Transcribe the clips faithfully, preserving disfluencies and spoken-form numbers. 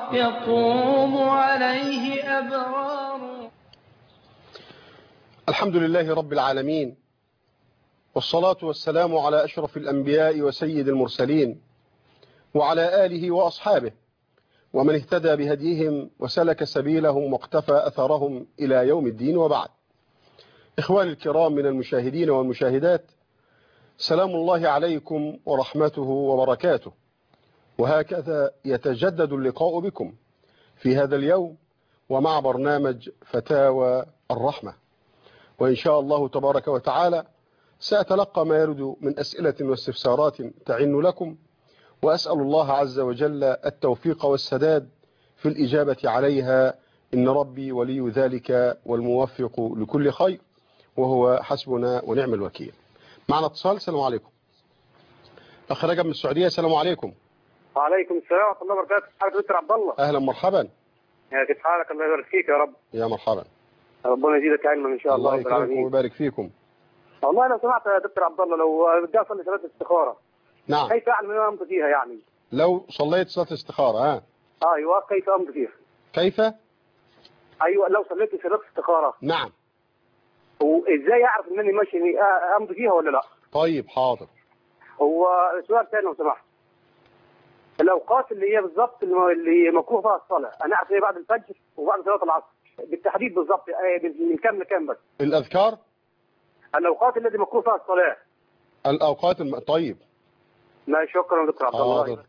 يطوب عليه أبرار. الحمد لله رب العالمين، والصلاة والسلام على أشرف الأنبياء وسيد المرسلين، وعلى آله وأصحابه ومن اهتدى بهديهم وسلك سبيلهم واقتفى أثرهم إلى يوم الدين. وبعد، إخواني الكرام من المشاهدين والمشاهدات، سلام الله عليكم ورحمته وبركاته. وهكذا يتجدد اللقاء بكم في هذا اليوم ومع برنامج فتاوى الرحمة، وإن شاء الله تبارك وتعالى سأتلقى ما يرد من أسئلة واستفسارات تعن لكم، وأسأل الله عز وجل التوفيق والسداد في الإجابة عليها، إن ربي ولي ذلك والموفق لكل خير، وهو حسبنا ونعم الوكيل. معنا اتصال. السلام عليكم. أخ رجب من السعودية. السلام عليكم. وعليكم السلام ورحمة الله وبركاته. حضرتك دكتور عبد الله. أهلا مرحبا. كيف حالك؟ الله يبارك فيك يا رب. يا مرحبا. ربنا يزيدك علما إن شاء الله. الله يكرمكم ويبارك فيكم. والله لو سمعت يا دكتور عبد الله، لو بدي أصلي صلاة الاستخارة، نعم، كيف أعلم أن أمضي فيها؟ يعني لو صليت صلاة الاستخارة ها أيوه كيف أمضي فيها؟ كيف؟ أيوه لو صليت صلاة الاستخارة، نعم، وإزاي أعرف إنني ماشي أمضي فيها ولا لا؟ طيب حاضر. هو سؤال ثاني لو سمحت، الأوقات اللي هي بالضبط اللي مكروه فيها الصلاة، أنا أعرف هي بعد الفجر وبعد صلاة العصر بالتحديد بالضبط، من كام لكام بس؟ الأذكار؟ الأوقات التي مكروه فيها الصلاة. الأوقات الم... طيب. لا شكرا دكتور عبد الله. حاضر.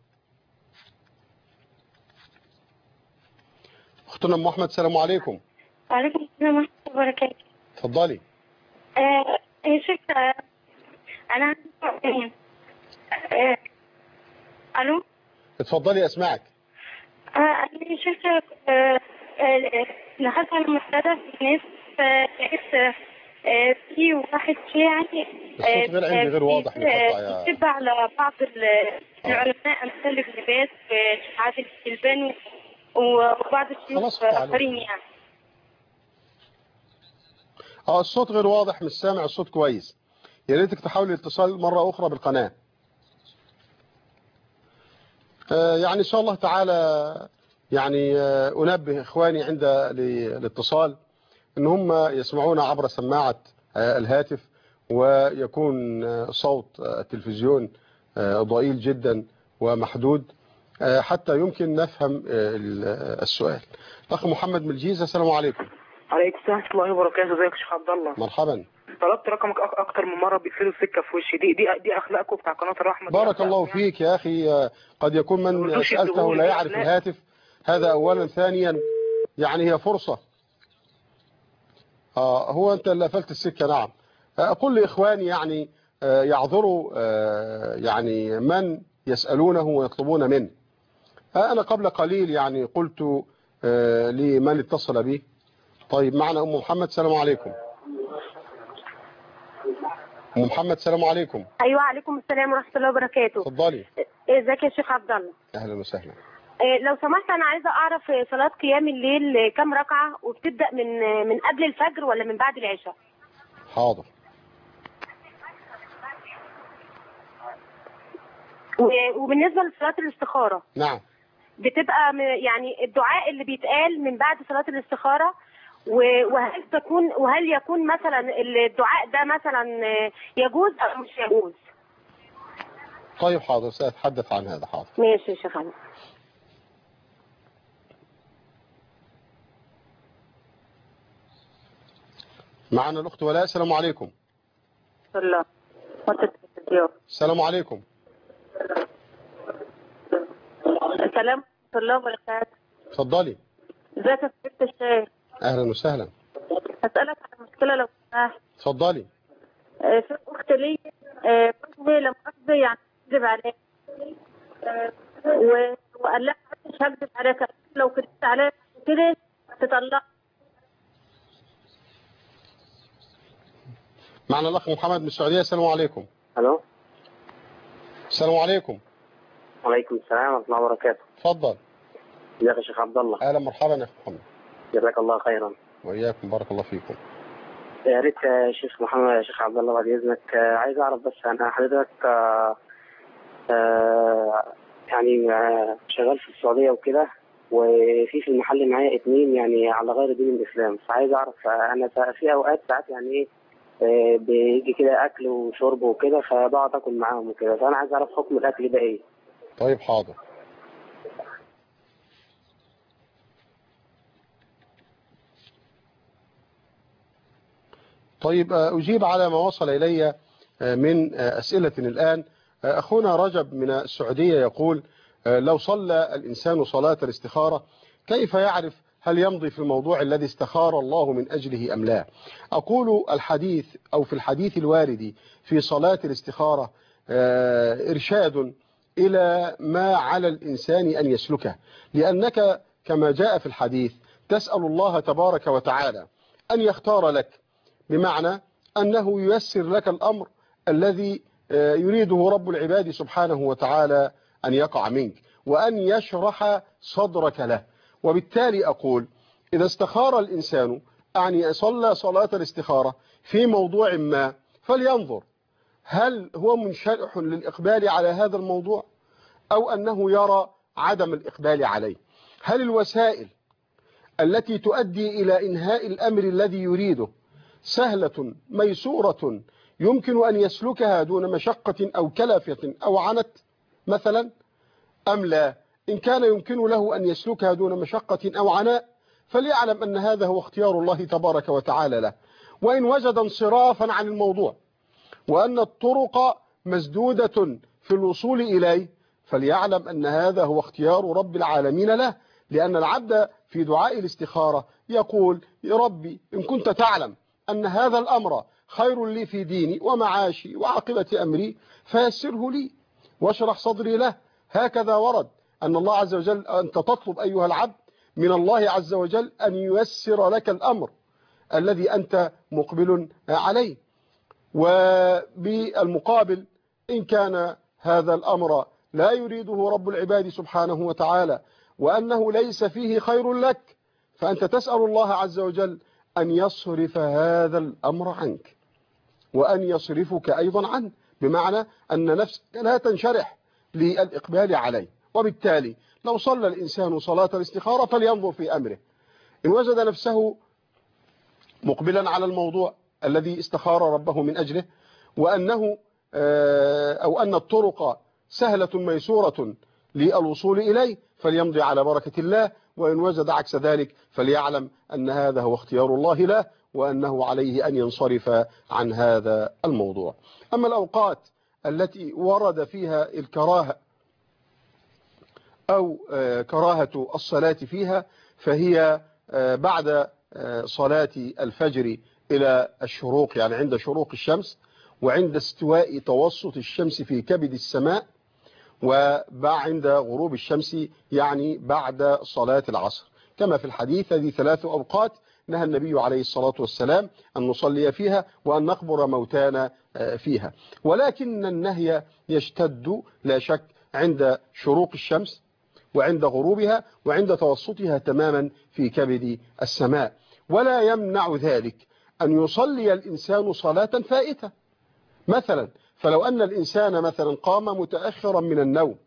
أختنا أم أحمد. السلام عليكم. وعليكم السلام ورحمة الله وبركاته. اتفضلي. آه يا شيخ، أنا عندي آه ألو. اتفضلي أسمعك. آه أنا يا شيخ آه دخلت على منتدى في الناس، لقيت في واحد شيعي الصوت غير عندي غير واضح، بيتبع على بعض العلماء أمثال ابن باز والشيخ عادل الشلباني وبعض الشيوخ آخرين يعني. اه الصوت غير واضح، مش سامع الصوت كويس. يا ريتك تحاولي الاتصال مرة أخرى بالقناة. آه يعني إن شاء الله تعالى يعني آه أنبه إخواني عند الاتصال إن هم يسمعون عبر سماعة آه الهاتف، ويكون آه صوت آه التلفزيون آه ضئيل جدا ومحدود آه حتى يمكن نفهم آه السؤال. أخ محمد من الجيزة. السلام عليكم. عليكم السلام ورحمة الله وبركاته. ازيك يا شيخ عبد الله؟ مرحبا. طلبت رقمك اكتر من مره، بيقفلوا السكه في وشي. دي دي دي اخلاقكم بتاع قناه الرحمه. بارك الله فيك يا اخي. قد يكون من سالته لا يعرف الهاتف، هذا اولا. ثانيا يعني هي فرصه. آه هو انت اللي قفلت السكه. نعم. اقول لاخواني يعني آه يعذروا آه يعني من يسالونه ويطلبون منه. آه انا قبل قليل يعني قلت آه لمن اتصل بي. طيب معنا ام محمد. السلام عليكم. ام محمد. السلام عليكم. ايوه عليكم السلام ورحمه الله وبركاته. اتفضلي. ازيك يا شيخ عبد الله؟ اهلا وسهلا. لو سمحت انا عايزه اعرف صلاه قيام الليل كم ركعه، وبتبدا من من قبل الفجر ولا من بعد العشاء؟ حاضر. وبالنسبه لصلاه الاستخاره، نعم، بتبقى يعني الدعاء اللي بيتقال من بعد صلاه الاستخاره، وهل تكون وهل يكون مثلا الدعاء ده مثلا يجوز او مش يجوز؟ طيب حاضر، سأتحدث عن هذا. حاضر. ماشي يا شيخ. معنا الأخت ولاء. السلام عليكم. الله. السلام عليكم. السلام ورحمة الله وبركاته. اتفضلي. ازيك يا ست الشيخ؟ أهلا وسهلا. هسألك عن مشكلة لو سمحت. اتفضلي. آه في أخت لي آه جوزي لما أخذ يعني كذب عليها آه وقال لها مش هكذب عليك، لو كذبت عليك كده تطلق. معنا الأخ محمد من السعودية. السلام عليكم. الو. السلام عليكم. وعليكم السلام ورحمة الله وبركاته. اتفضل. ازيك يا شيخ عبد الله؟ اهلا مرحبا يا اخ محمد. جزاك الله خيرا. واياكم بارك الله فيكم. يا ريت يا شيخ محمد يا شيخ عبد الله بعد اذنك، عايز اعرف بس انا حضرتك آه آه يعني آه شغال في السعوديه وكده، وفي في المحل معايا اتنين يعني على غير دين الاسلام، فعايز اعرف انا في اوقات ساعات يعني ايه آه، بيجي كده اكل وشرب وكده فبقعد اكل معاهم وكده، فانا عايز اعرف حكم الاكل ده ايه. طيب حاضر. طيب أجيب على ما وصل إلي من أسئلة الآن. أخونا رجب من السعودية يقول لو صلى الإنسان صلاة الاستخارة كيف يعرف هل يمضي في الموضوع الذي استخار الله من أجله أم لا؟ أقول الحديث أو في الحديث الوارد في صلاة الاستخارة إرشاد إلى ما على الإنسان أن يسلكه، لأنك كما جاء في الحديث تسأل الله تبارك وتعالى أن يختار لك، بمعنى أنه ييسر لك الأمر الذي يريده رب العباد سبحانه وتعالى أن يقع منك، وأن يشرح صدرك له. وبالتالي أقول إذا استخار الإنسان أعني صلى صلاة الاستخارة في موضوع ما فلينظر هل هو منشرح للإقبال على هذا الموضوع أو أنه يرى عدم الإقبال عليه. هل الوسائل التي تؤدي إلى إنهاء الأمر الذي يريده سهلة ميسورة يمكن أن يسلكها دون مشقة أو كلفة أو عنت مثلا أم لا؟ إن كان يمكن له أن يسلكها دون مشقة أو عناء فليعلم أن هذا هو اختيار الله تبارك وتعالى له. وإن وجد انصرافا عن الموضوع وأن الطرق مسدودة في الوصول إليه فليعلم أن هذا هو اختيار رب العالمين له، لأن العبد في دعاء الاستخارة يقول يا ربي إن كنت تعلم أن هذا الأمر خير لي في ديني ومعاشي وعاقبة أمري فيسره لي واشرح صدري له. هكذا ورد أن الله عز وجل أنت تطلب أيها العبد من الله عز وجل أن ييسر لك الأمر الذي أنت مقبل عليه. وبالمقابل إن كان هذا الأمر لا يريده رب العباد سبحانه وتعالى وأنه ليس فيه خير لك فأنت تسأل الله عز وجل أن يصرف هذا الأمر عنك وأن يصرفك أيضا عنه، بمعنى أن نفسك لا تنشرح للإقبال عليه. وبالتالي لو صلى الإنسان صلاة الاستخارة فلينظر في أمره، إن وجد نفسه مقبلا على الموضوع الذي استخار ربه من أجله وأنه أو أن الطرق سهلة ميسورة للوصول إليه فليمضي على بركة الله، وإن وجد عكس ذلك فليعلم أن هذا هو اختيار الله له وأنه عليه أن ينصرف عن هذا الموضوع. أما الأوقات التي ورد فيها الكراهة أو كراهة الصلاة فيها فهي بعد صلاة الفجر إلى الشروق، يعني عند شروق الشمس وعند استواء توسط الشمس في كبد السماء، وعند غروب الشمس يعني بعد صلاة العصر، كما في الحديث هذه ثلاث أوقات نهى النبي عليه الصلاة والسلام أن نصلي فيها وأن نقبر موتانا فيها. ولكن النهي يشتد لا شك عند شروق الشمس وعند غروبها وعند توسطها تماما في كبد السماء، ولا يمنع ذلك أن يصلي الإنسان صلاة فائتة مثلا. فلو أن الإنسان مثلا قام متأخرا من النوم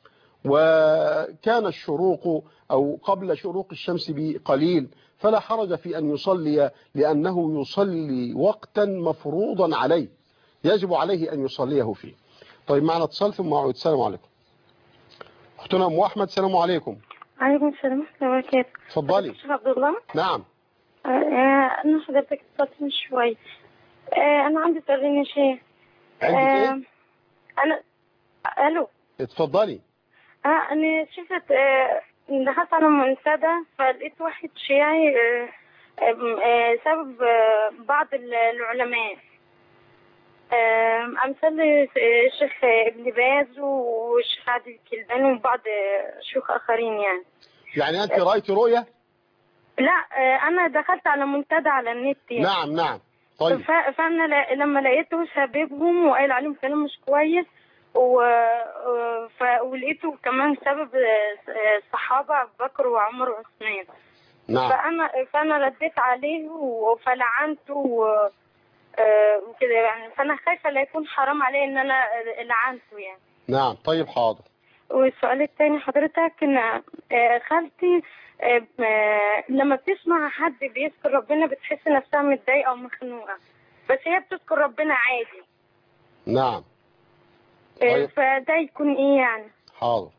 وكان الشروق أو قبل شروق الشمس بقليل فلا حرج في أن يصلي، لأنه يصلي وقتا مفروضا عليه يجب عليه أن يصليه فيه. طيب معنا اتصال ثم أعود. السلام عليكم. أختنا أم أحمد. السلام عليكم. عليكم السلام ورحمة الله وبركاته. تفضلي. الشيخ عبد الله. نعم. آه أنا حضرتك اتصلت من شوي. آه أنا عندي سؤالين يا شيخ. عندك إيه؟ آه أنا ألو. اتفضلي. آه أنا شفت آه دخلت على منتدى فلقيت واحد شيعي آه آه سبب آه بعض العلماء آه أمثال الشيخ ابن باز والشيخ عادل الكلباني وبعض شيوخ آخرين يعني. يعني أنت رأيت رؤية؟ لا آه أنا دخلت على منتدى على النت يعني. نعم نعم. طيب. فأنا لما لقيته سببهم وقال عليهم كلام مش كويس و... ف... ولقيته كمان سبب الصحابة أبو بكر وعمر وعثمان. نعم. فأنا فأنا رديت عليه فلعنته و... وكده يعني، فأنا خايفة لا يكون حرام عليه إن أنا لعنته يعني. نعم. طيب حاضر. والسؤال الثاني حضرتك ان آه، خالتي آه، آه، لما بتسمع حد بيذكر ربنا بتحس نفسها متضايقه ومخنوقه، بس هي بتذكر ربنا عادي. نعم. آه، طيب. فده يكون ايه يعني؟ حاضر.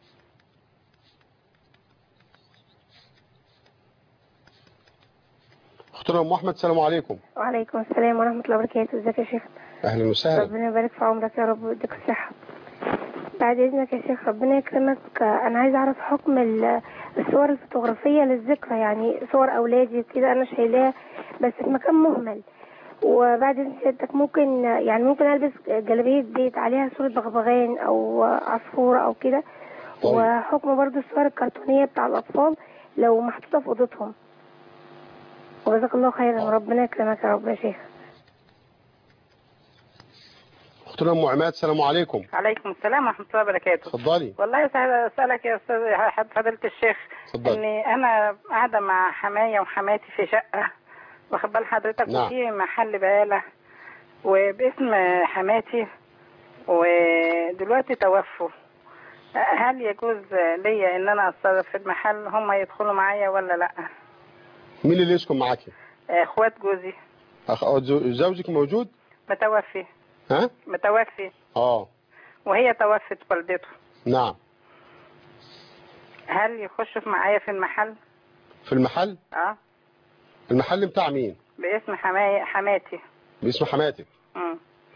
اختنا ام احمد، السلام عليكم. وعليكم السلام ورحمة الله وبركاته. ازيك يا شيخ؟ اهلا وسهلا. ربنا يبارك في عمرك يا رب ويديك الصحة. بعد اذنك يا شيخ ربنا يكرمك، انا عايزة اعرف حكم ال- الصور الفوتوغرافية للذكرى، يعني صور اولادي كده انا شايلاها بس في مكان مهمل. وبعد اذن سيادتك ممكن يعني ممكن البس جلابية بيت عليها صورة بغبغان او عصفورة او كده. طيب. وحكم برضو الصور الكرتونية بتاع الاطفال لو محطوطة في اوضتهم. وجزاك الله خيرا وربنا يكرمك يا رب يا شيخ. اختنا ام عماد، السلام عليكم. عليكم السلام ورحمة الله وبركاته. اتفضلي. والله أسألك يا أستاذ فضيلة الشيخ، اتفضلي. إني أنا قاعدة مع حماية وحماتي في شقة، واخد بال حضرتك، نعم. وفي محل بقالة وباسم حماتي، ودلوقتي توفوا. هل يجوز ليا إن أنا أتصرف في المحل، هم يدخلوا معايا ولا لأ؟ مين اللي يسكن معاكي؟ إخوات جوزي. أخ... زوجك موجود؟ متوفي. ها؟ متوفي. اه. وهي توفت والدته. نعم. هل يخشوا معايا في المحل؟ في المحل؟ اه. المحل بتاع مين؟ باسم حماية حماتي. باسم حماتك. امم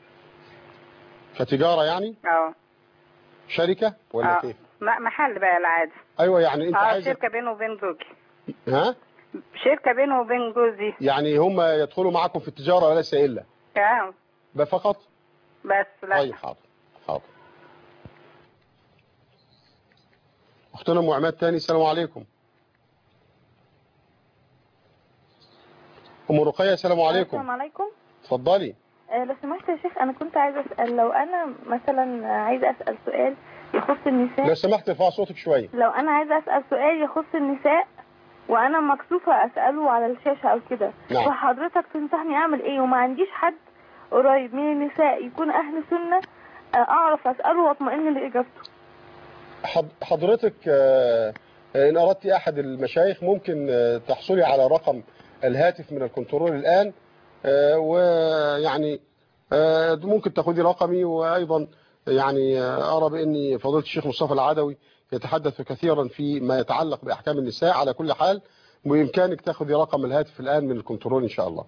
كتجارة يعني؟ اه. شركة ولا كيف؟ لا محل بقى العادي. ايوه يعني انت اه عايز شركة بينه وبين زوجي. ها؟ شركة بينه وبين جوزي. يعني هم يدخلوا معاكم في التجارة وليس الا؟ اه. ده فقط؟ بس لا. طيب حاضر حاضر. اختنا ام عماد تاني، السلام عليكم. ام رقية، السلام عليكم. السلام عليكم. اتفضلي. آه لو سمحت يا شيخ، انا كنت عايزه اسال، لو انا مثلا عايزه اسال سؤال يخص النساء. لو سمحت ارفع صوتك شويه. لو انا عايزه اسال سؤال يخص النساء وانا مكسوفه اساله على الشاشه او كده، نعم. فحضرتك تنصحني اعمل ايه؟ وما عنديش حد قريب من النساء يكون اهل سنه اعرف اساله واطمئن لاجابته. حضرتك ان اردت احد المشايخ ممكن تحصلي على رقم الهاتف من الكنترول الان، ويعني ممكن تاخدي رقمي. وايضا يعني ارى باني فضيله الشيخ مصطفى العدوي يتحدث كثيرا فيما يتعلق باحكام النساء. على كل حال بامكانك تاخدي رقم الهاتف الان من الكنترول ان شاء الله.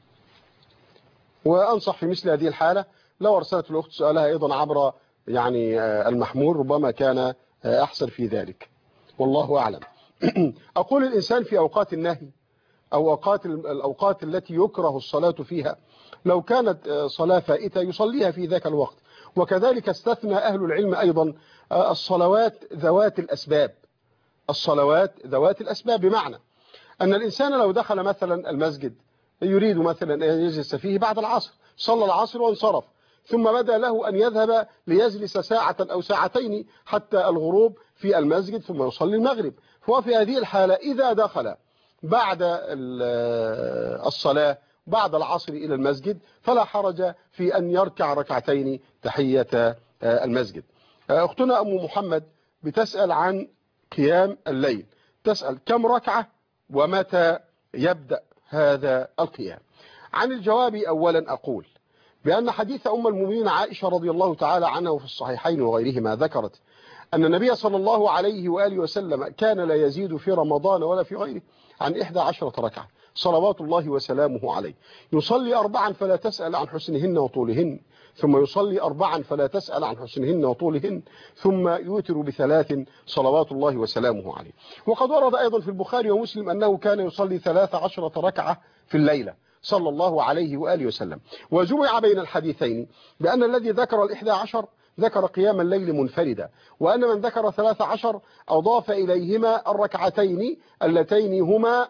وانصح في مثل هذه الحاله لو ارسلت الاخت سؤالها ايضا عبر يعني المحمول ربما كان احسن في ذلك، والله اعلم. اقول الانسان في اوقات النهي او اوقات الاوقات التي يكره الصلاه فيها، لو كانت صلاه فائته يصليها في ذاك الوقت. وكذلك استثنى اهل العلم ايضا الصلوات ذوات الاسباب. الصلوات ذوات الاسباب بمعنى ان الانسان لو دخل مثلا المسجد يريد مثلا ان يجلس فيه بعد العصر، صلى العصر وانصرف، ثم بدا له أن يذهب ليجلس ساعة أو ساعتين حتى الغروب في المسجد ثم يصلي المغرب. فهو في هذه الحالة إذا دخل بعد الصلاة بعد العصر إلى المسجد فلا حرج في أن يركع ركعتين تحية المسجد. أختنا أم محمد بتسأل عن قيام الليل، تسأل كم ركعة ومتى يبدأ هذا القيام. عن الجواب أولا أقول بأن حديث أم المؤمنين عائشة رضي الله تعالى عنها في الصحيحين وغيرهما ذكرت أن النبي صلى الله عليه وآله وسلم كان لا يزيد في رمضان ولا في غيره عن إحدى عشرة ركعة صلوات الله وسلامه عليه، يصلي أربعا فلا تسأل عن حسنهن وطولهن، ثم يصلي أربعا فلا تسأل عن حسنهن وطولهن، ثم يوتر بثلاث صلوات الله وسلامه عليه. وقد ورد أيضا في البخاري ومسلم أنه كان يصلي ثلاث عشرة ركعة في الليلة صلى الله عليه وآله وسلم. وجمع بين الحديثين بأن الذي ذكر الإحدى عشر ذكر قيام الليل منفردا، وأن من ذكر ثلاث عشر أضاف إليهما الركعتين اللتين هما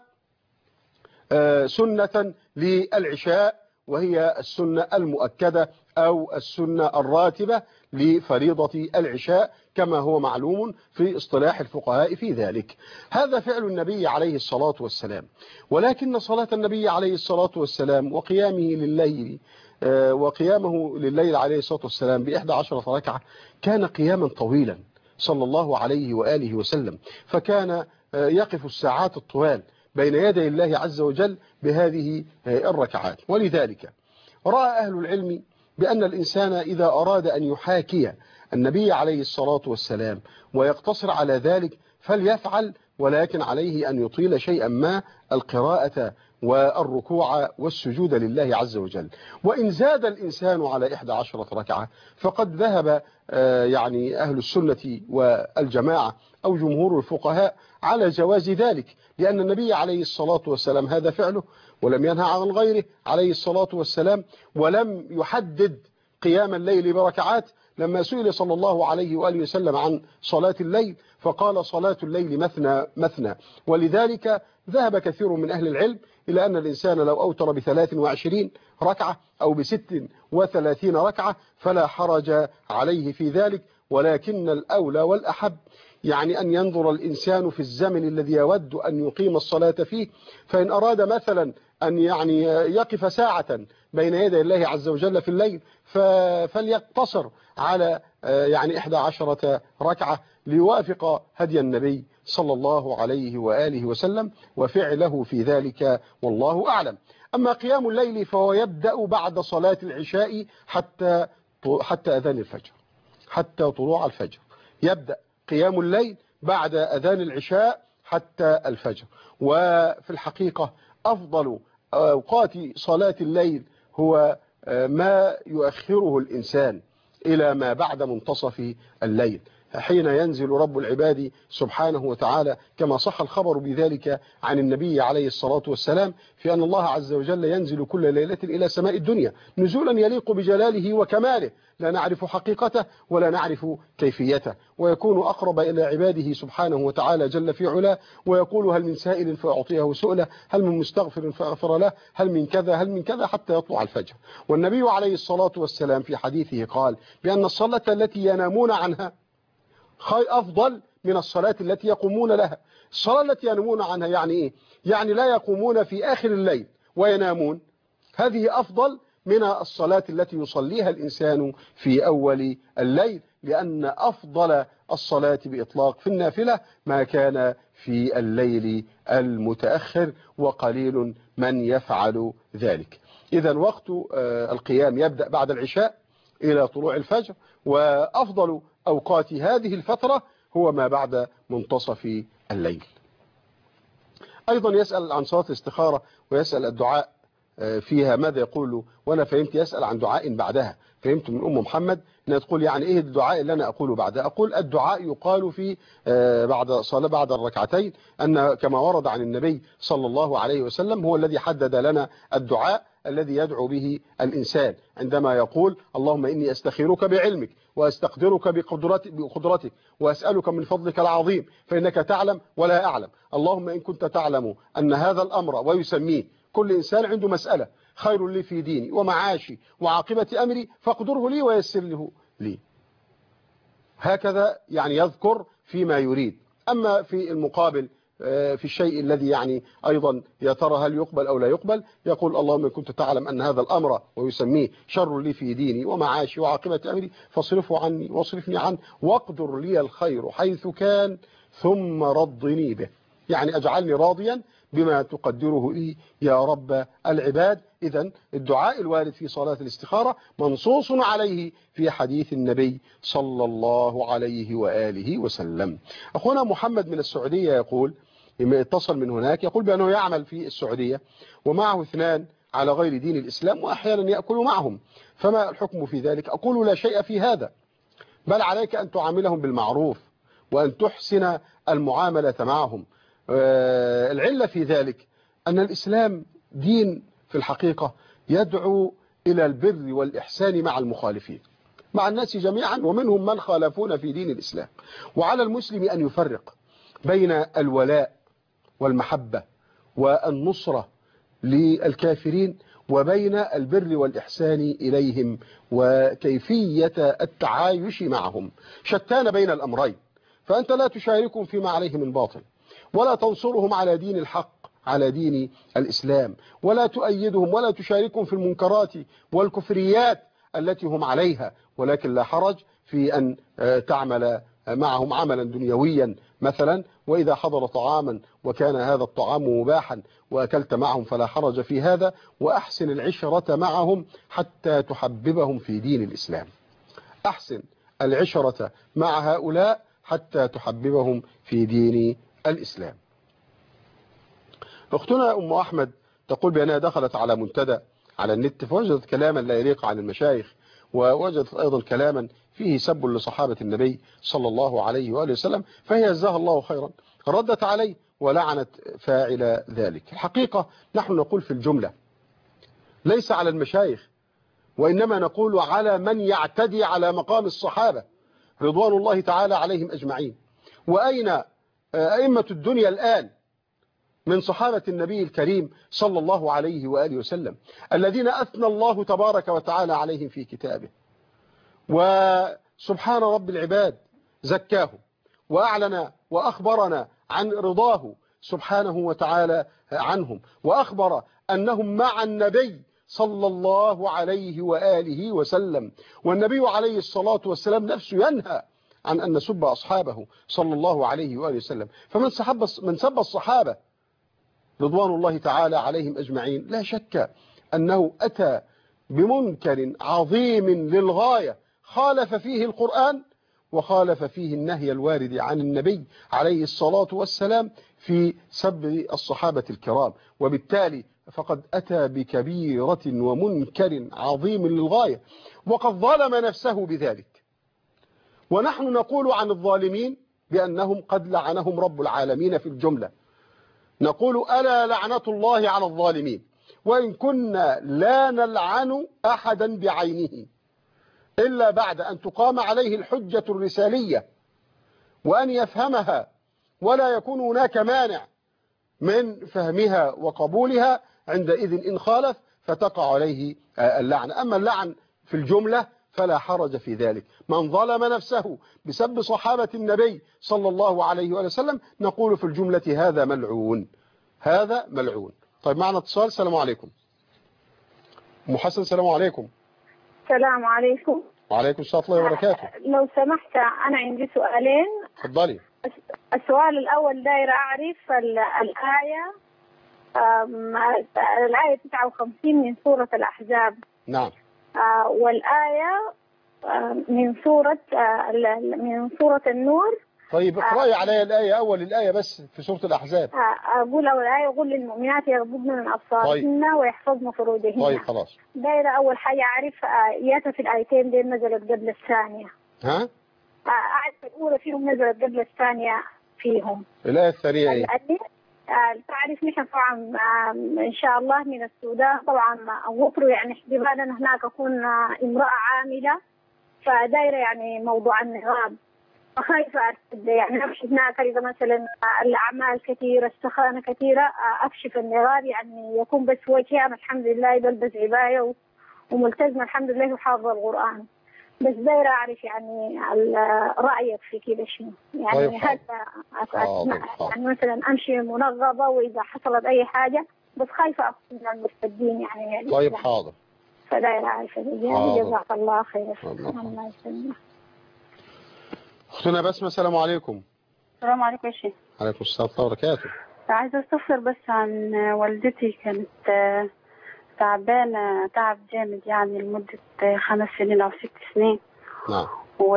سنة للعشاء، وهي السنة المؤكدة أو السنة الراتبة لفريضة العشاء كما هو معلوم في اصطلاح الفقهاء في ذلك. هذا فعل النبي عليه الصلاة والسلام. ولكن صلاة النبي عليه الصلاة والسلام وقيامه لليل وقيامه لليل عليه الصلاة والسلام بإحدى عشرة ركعة كان قياما طويلا، صلى الله عليه وآله وسلم، فكان يقف الساعات الطوال بين يدي الله عز وجل بهذه الركعات. ولذلك رأى أهل العلم بأن الإنسان إذا أراد أن يحاكي النبي عليه الصلاة والسلام ويقتصر على ذلك فليفعل، ولكن عليه أن يطيل شيئا ما القراءة والركوع والسجود لله عز وجل. وإن زاد الإنسان على إحدى عشرة ركعة فقد ذهب يعني أهل السنة والجماعة أو جمهور الفقهاء على جواز ذلك، لأن النبي عليه الصلاة والسلام هذا فعله ولم ينهى عن غيره عليه الصلاة والسلام، ولم يحدد قيام الليل بركعات. لما سئل صلى الله عليه وآله وسلم عن صلاة الليل فقال صلاة الليل مثنى مثنى. ولذلك ذهب كثير من أهل العلم إلى أن الإنسان لو أوتر بثلاث وعشرين ركعة أو بست وثلاثين ركعة فلا حرج عليه في ذلك، ولكن الأولى والأحب يعني أن ينظر الإنسان في الزمن الذي يود أن يقيم الصلاة فيه. فإن أراد مثلا أن يعني يقف ساعة بين يدي الله عز وجل في الليل فليقتصر على يعني إحدى عشرة ركعة ليوافق هدي النبي صلى الله عليه وآله وسلم وفعله في ذلك، والله أعلم. أما قيام الليل فهو يبدأ بعد صلاة العشاء حتى حتى أذان الفجر، حتى طلوع الفجر يبدأ قيام الليل بعد أذان العشاء حتى الفجر. وفي الحقيقة أفضل أوقات صلاة الليل هو ما يؤخره الإنسان إلى ما بعد منتصف الليل، حين ينزل رب العباد سبحانه وتعالى كما صح الخبر بذلك عن النبي عليه الصلاة والسلام في أن الله عز وجل ينزل كل ليلة إلى سماء الدنيا نزولا يليق بجلاله وكماله، لا نعرف حقيقته ولا نعرف كيفيته، ويكون أقرب إلى عباده سبحانه وتعالى جل في علاه، ويقول هل من سائل فأعطيه سؤله، هل من مستغفر فأغفر له، هل من كذا هل من كذا حتى يطلع الفجر. والنبي عليه الصلاة والسلام في حديثه قال بأن الصلاة التي ينامون عنها خير أفضل من الصلاة التي يقومون لها. الصلاة التي ينامون عنها يعني إيه؟ يعني لا يقومون في آخر الليل وينامون، هذه أفضل من الصلاة التي يصليها الإنسان في أول الليل، لأن أفضل الصلاة بإطلاق في النافلة ما كان في الليل المتأخر، وقليل من يفعل ذلك. إذا وقت القيام يبدأ بعد العشاء إلى طلوع الفجر، وأفضل أوقات هذه الفترة هو ما بعد منتصف الليل. أيضا يسأل عن صلاة الاستخارة ويسأل الدعاء فيها ماذا يقول، وأنا فهمت يسأل عن دعاء بعدها، فهمت من أم محمد أنها تقول يعني إيه الدعاء اللي أنا أقوله بعدها. أقول الدعاء يقال في بعد صلاة بعد الركعتين، أن كما ورد عن النبي صلى الله عليه وسلم هو الذي حدد لنا الدعاء الذي يدعو به الإنسان عندما يقول اللهم إني أستخيرك بعلمك وأستقدرك بقدرتك وأسألك من فضلك العظيم فإنك تعلم ولا أعلم، اللهم إن كنت تعلم أن هذا الأمر، ويسميه كل إنسان عنده مسألة خير لي في ديني ومعاشي وعاقبة أمري فاقدره لي ويسر له لي، هكذا يعني يذكر فيما يريد. أما في المقابل في الشيء الذي يعني أيضا يا ترى هل يقبل أو لا يقبل، يقول اللهم إن كنت تعلم أن هذا الأمر، ويسميه شر لي في ديني ومعاشي وعاقبة أمري فاصرفه عني واصرفني عنه واقدر لي الخير حيث كان ثم رضني به، يعني أجعلني راضيا بما تقدره لي يا رب العباد. إذن الدعاء الوارد في صلاة الاستخارة منصوص عليه في حديث النبي صلى الله عليه وآله وسلم. أخونا محمد من السعودية يقول لما اتصل من هناك، يقول بأنه يعمل في السعودية ومعه اثنان على غير دين الإسلام وأحيانا يأكل معهم، فما الحكم في ذلك؟ أقول لا شيء في هذا، بل عليك أن تعاملهم بالمعروف وأن تحسن المعاملة معهم. العلة في ذلك أن الإسلام دين في الحقيقة يدعو إلى البر والإحسان مع المخالفين، مع الناس جميعا، ومنهم من خالفون في دين الإسلام، وعلى المسلم أن يفرق بين الولاء والمحبة والنصرة للكافرين وبين البر والإحسان إليهم وكيفية التعايش معهم، شتان بين الأمرين. فأنت لا تشاركهم فيما عليه من باطل، ولا تنصرهم على دين الحق على دين الإسلام، ولا تؤيدهم ولا تشاركهم في المنكرات والكفريات التي هم عليها، ولكن لا حرج في أن تعمل معهم عملا دنيويا مثلا، وإذا حضر طعاما وكان هذا الطعام مباحا وأكلت معهم فلا حرج في هذا. وأحسن العشرة معهم حتى تحببهم في دين الإسلام. أحسن العشرة مع هؤلاء حتى تحببهم في دين الإسلام. أختنا أم أحمد تقول بأنها دخلت على منتدى على النت فوجدت كلاما لا يليق عن المشايخ، ووجدت أيضا كلاما فيه سب لصحابة النبي صلى الله عليه وآله وسلم، فهي جزاها الله خيرا ردت عليه ولعنت فاعل ذلك. الحقيقة نحن نقول في الجملة ليس على المشايخ، وإنما نقول على من يعتدي على مقام الصحابة رضوان الله تعالى عليهم أجمعين. وأين أئمة الدنيا الآن من صحابة النبي الكريم صلى الله عليه وآله وسلم الذين أثنى الله تبارك وتعالى عليهم في كتابه، وسبحان رب العباد زكاهم وأعلن وأخبرنا عن رضاه سبحانه وتعالى عنهم، وأخبر أنهم مع النبي صلى الله عليه وآله وسلم. والنبي عليه الصلاة والسلام نفسه ينهى عن أن نسب أصحابه صلى الله عليه وآله وسلم. فمن سب من سب الصحابة رضوان الله تعالى عليهم أجمعين لا شك أنه أتى بمنكر عظيم للغاية، خالف فيه القرآن وخالف فيه النهي الوارد عن النبي عليه الصلاة والسلام في سب الصحابة الكرام، وبالتالي فقد أتى بكبيرة ومنكر عظيم للغاية، وقد ظلم نفسه بذلك. ونحن نقول عن الظالمين بأنهم قد لعنهم رب العالمين في الجملة. نقول ألا لعنة الله على الظالمين، وإن كنا لا نلعن أحدا بعينه إلا بعد أن تقام عليه الحجة الرسالية وأن يفهمها ولا يكون هناك مانع من فهمها وقبولها، عندئذ إن خالف فتقع عليه اللعنة. أما اللعن في الجملة فلا حرج في ذلك. من ظلم نفسه بسب صحابة النبي صلى الله عليه وسلم نقول في الجملة هذا ملعون، هذا ملعون. طيب معنا اتصال. السلام عليكم. أم حسن السلام عليكم. السلام عليكم. وعليكم السلام ورحمة الله وبركاته. لو سمحت أنا عندي سؤالين. تفضلي. السؤال الأول داير أعرف الآية الآية تسعة وخمسين من سورة الأحزاب. نعم. والآية من سورة من سورة النور. طيب اقرأي علي الآية أول الآية بس في سورة الأحزاب. أقول أول آية أقول للمؤمنات يغضضن من أبصارهن طيب. ويحفظن فروجهن. طيب خلاص. دايرة أول حاجة أعرف آياتها في الآيتين دي نزلت قبل الثانية. ها؟ أعرف الأولى فيهم نزلت قبل الثانية فيهم. الآية الثانية إيه؟ تعرف نحن طبعا إن شاء الله من السودان طبعا غفروا يعني احتمالا هناك أكون امرأة عاملة، فدايرة يعني موضوع النغاب، خايفة يعني أكشف هناك إذا مثلا الأعمال كثيرة السخانة كثيرة أكشف النغاب يعني يكون بس وجهي أنا الحمد لله بلبس عباية وملتزمة الحمد لله وحافظة القرآن، بس دايرة أعرف يعني رأيك في كده شنو يعني. طيب هذا يعني مثلا أمشي منغبة وإذا حصلت أي حاجة بس خايفة أخذ من المرتدين يعني. طيب حاضر. فدايرة أعرف يعني جزاك الله خير. الله يسلمك. أختنا بسمة السلام عليكم. السلام عليكم يا شيخ. عليكم السلام ورحمة الله وبركاته. عايزة أستفسر بس عن والدتي، كانت تعبانة تعب جامد يعني لمدة خمس سنين أو ست سنين. نعم. و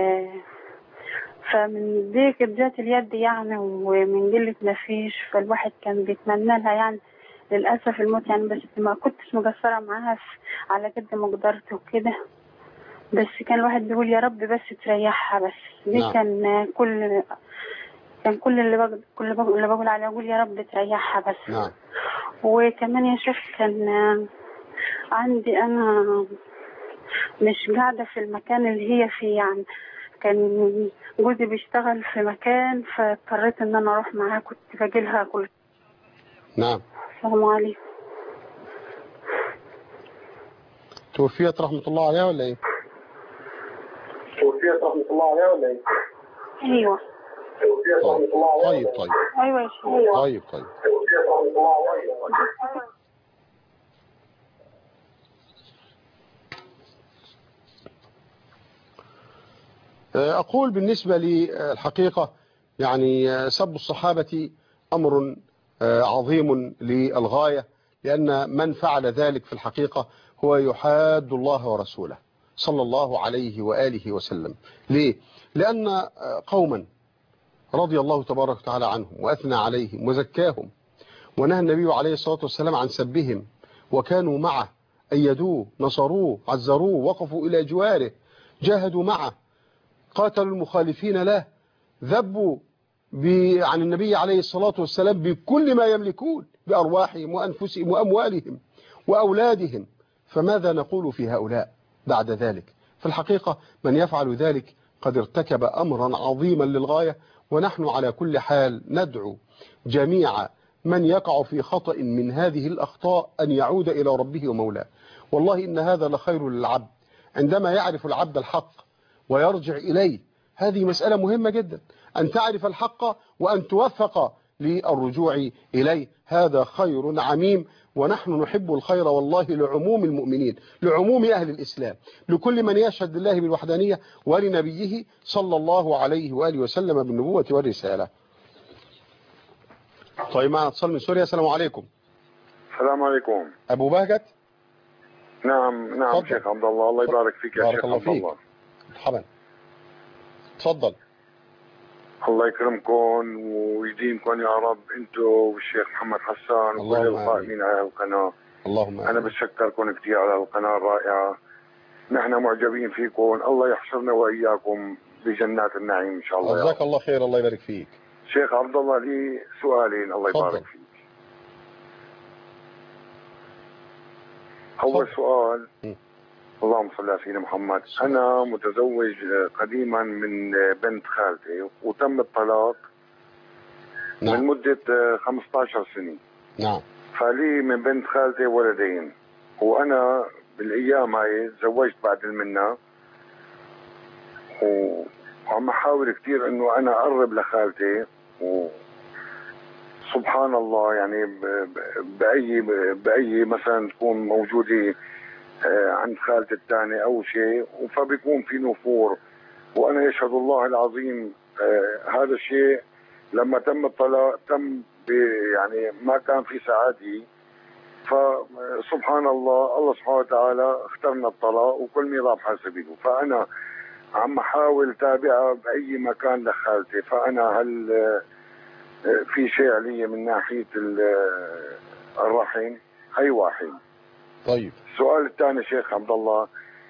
فمن ضيق ذات اليد يعني ومن قلة نفيش، فالواحد كان بيتمنى لها يعني للأسف الموت يعني، بس ما كنتش مقصرة معاها على قد ما قدرت وكده، بس كان الواحد بيقول يا رب بس تريحها بس. دي نعم. كان كل كان كل اللي بقول كل اللي بقول عليه أقول يا رب تريحها بس. نعم. وكمان يا شيخ كان عندي أنا مش قاعدة في المكان اللي هي فيه يعني، كان جوزي بيشتغل في مكان فاضطريت إن أنا أروح معاه، كنت باجيلها كل. نعم. السلام عليكم. توفيت رحمة الله عليها ولا إيه؟ توفيت رحمة الله عليها ولا إيه؟ أيوه. طيب طيب طيب. أيوه يا شيخ. طيب طيب. أقول بالنسبة للحقيقة يعني سب الصحابة أمر عظيم للغاية، لأن من فعل ذلك في الحقيقة هو يحاد الله ورسوله صلى الله عليه وآله وسلم. ليه؟ لأن قوما رضي الله تبارك وتعالى عنهم وأثنى عليهم وزكاهم، ونهى النبي عليه الصلاة والسلام عن سبهم، وكانوا معه، أيدوه، نصروه، عزروه، وقفوا إلى جواره، جاهدوا معه، قاتلوا المخالفين له، ذبوا عن النبي عليه الصلاة والسلام بكل ما يملكون، بأرواحهم وأنفسهم وأموالهم وأولادهم. فماذا نقول في هؤلاء بعد ذلك؟ في الحقيقة من يفعل ذلك قد ارتكب أمرا عظيما للغاية، ونحن على كل حال ندعو جميع من يقع في خطأ من هذه الأخطاء أن يعود إلى ربه ومولاه. والله إن هذا لخير للعبد عندما يعرف العبد الحق ويرجع إليه. هذه مسألة مهمة جدا، أن تعرف الحق وأن توفق للرجوع إليه، هذا خير عميم. ونحن نحب الخير والله لعموم المؤمنين، لعموم أهل الإسلام، لكل من يشهد لله بالوحدانية ولنبيه صلى الله عليه وآله وسلم بالنبوة والرسالة. طيب معنا اتصال من سوريا. السلام عليكم. السلام عليكم. أبو بهجت. نعم نعم فضل. شيخ عبد الله، الله يبارك فيك يا شيخ عبد الله. مرحبا. تفضل. الله يكرمكم ويديمكم يا رب انتم والشيخ محمد حسان وكل القائمين على القناه. اللهم انا بتشكركم كثير على القناه الرائعه، نحن معجبين فيكم، الله يحشرنا واياكم بجنات النعيم ان شاء الله. جزاك الله خير، الله يبارك فيك. شيخ عبد الله لي سؤالين الله يبارك فضل. فيك. اول سؤال م. اللهم صل على سيدنا محمد. أنا متزوج قديما من بنت خالتي وتم الطلاق نعم. من مدة خمسة عشر سنة. نعم. فلي من بنت خالتي ولدين، وأنا بالأيام هاي تزوجت بعد المنة، وعم أحاول كثير إنه أنا أقرب لخالتي، وسبحان الله يعني بأي بأي مثلا تكون موجودة عند خالتي الثاني او شيء، فبيكون في نفور، وانا يشهد الله العظيم آه هذا الشيء لما تم الطلاق تم يعني ما كان في سعادة، فسبحان الله الله سبحانه وتعالى اخترنا الطلاق وكل ميراث حاسبينه. فانا عم احاول تابعها باي مكان لخالتي، فانا هل آه في شيء علي من ناحيه الرحم؟ هي واحد. طيب. السؤال الثاني شيخ عبد الله،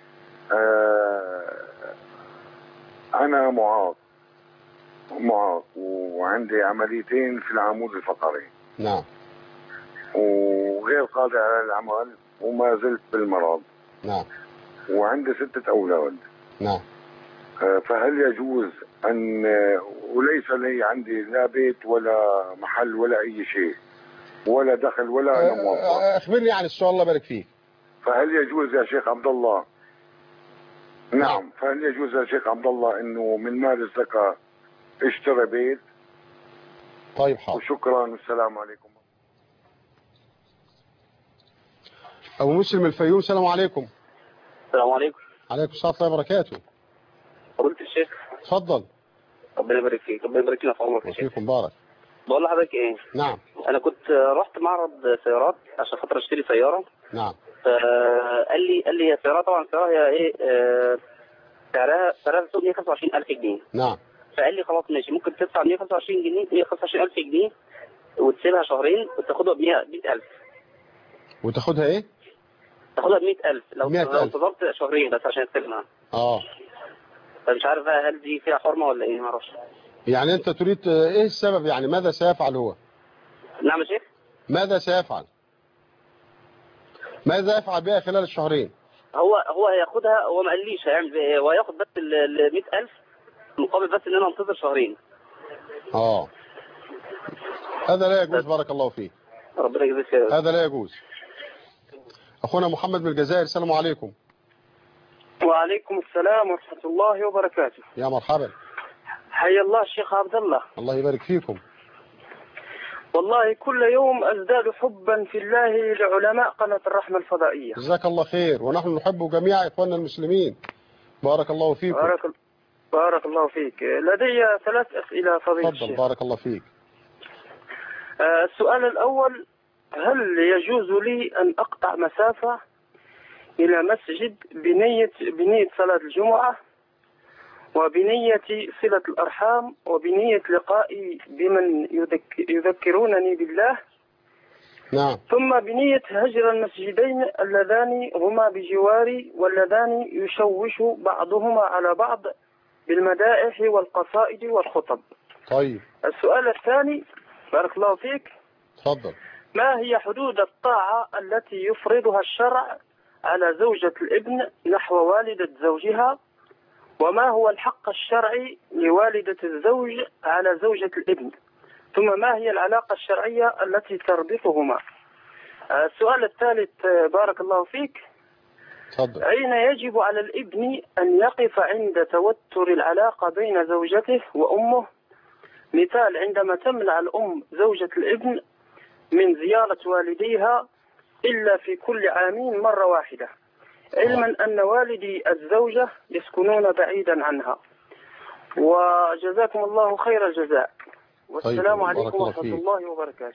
آه أنا معاق معاق وعندي عمليتين في العمود الفقري. نعم. وغير قادر على العمل وما زلت بالمرض. نعم. وعندي ستة أولاد. نعم. آه فهل يجوز أن وليس لي عندي لا بيت ولا محل ولا أي شيء ولا دخل ولا أنا موظف؟ أخبرني عن السؤال الله يبارك فيك. فهل يجوز يا شيخ عبد الله نعم فهل يجوز يا شيخ عبد الله انه من مال الزكاة اشتري بيت؟ طيب حاضر. وشكرا والسلام عليكم. ابو مسلم الفيوم. السلام عليكم. السلام عليكم. عليكم السلام ورحمة الله وبركاته. قلت الشيخ. اتفضل. ربنا يبارك فيك، ربنا يبارك لنا في عمرك يا شيخ. وفيكم بارك. بقول لحضرتك ايه؟ نعم. انا كنت رحت معرض سيارات عشان خاطر اشتري سيارة. نعم. قال لي قال لي السيارة طبعا السيارة هي ايه آه سعرها سعرها في السوق مية وخمسة وعشرين ألف جنيه. نعم. فقال لي خلاص ماشي، ممكن تدفع مية وخمسة وعشرين جنيه مية وخمسة وعشرين ألف جنيه وتسيبها شهرين وتاخدها ب مية ألف. وتاخدها ايه؟ تاخدها ب مية ألف لو مية ألف. لو انتظرت شهرين بس عشان تسيبها. اه. فمش عارف بقى هل دي فيها حرمة ولا ايه، ما اعرفش. يعني انت تريد ايه السبب، يعني ماذا سيفعل هو؟ نعم يا شيخ. ماذا سيفعل؟ ماذا يفعل بها خلال الشهرين؟ هو هو هياخدها، هو ما قاليش هيعمل بيها ايه، هو هياخد بس ال مية ألف مقابل بس ان انا انتظر شهرين. اه هذا لا يجوز. بارك الله فيك. ربنا يجزيك خير. هذا لا يجوز. اخونا محمد من الجزائر. السلام عليكم. وعليكم السلام ورحمة الله وبركاته. يا مرحبا. حيا الله الشيخ عبد الله. الله يبارك فيكم. والله كل يوم أزداد حبا في الله لعلماء قناة الرحمة الفضائية. جزاك الله خير، ونحن نحب جميع إخواننا المسلمين. بارك الله فيكم. بارك, بارك الله فيك. لدي ثلاث أسئلة فضيلة تفضل. الشيخ. بارك الله فيك. آه، السؤال الأول: هل يجوز لي أن أقطع مسافة إلى مسجد بنية بنية صلاة الجمعة وبنية صلة الأرحام وبنية لقائي بمن يذك يذكرونني بالله، نعم، ثم بنية هجر المسجدين اللذان هما بجواري واللذان يشوش بعضهما على بعض بالمدائح والقصائد والخطب؟ طيب. السؤال الثاني بارك الله فيك: تفضل. ما هي حدود الطاعة التي يفرضها الشرع على زوجة الابن نحو والدة زوجها، وما هو الحق الشرعي لوالدة الزوج على زوجة الابن، ثم ما هي العلاقة الشرعية التي تربطهما؟ السؤال الثالث بارك الله فيك: تفضل. أين يجب على الابن أن يقف عند توتر العلاقة بين زوجته وأمه؟ مثال: عندما تمنع الأم زوجة الابن من زيارة والديها إلا في كل عامين مرة واحدة، علما أن والدي الزوجة يسكنون بعيدا عنها. وجزاكم الله خير الجزاء، والسلام طيب. عليكم الله ورحمة فيك. الله وبركاته.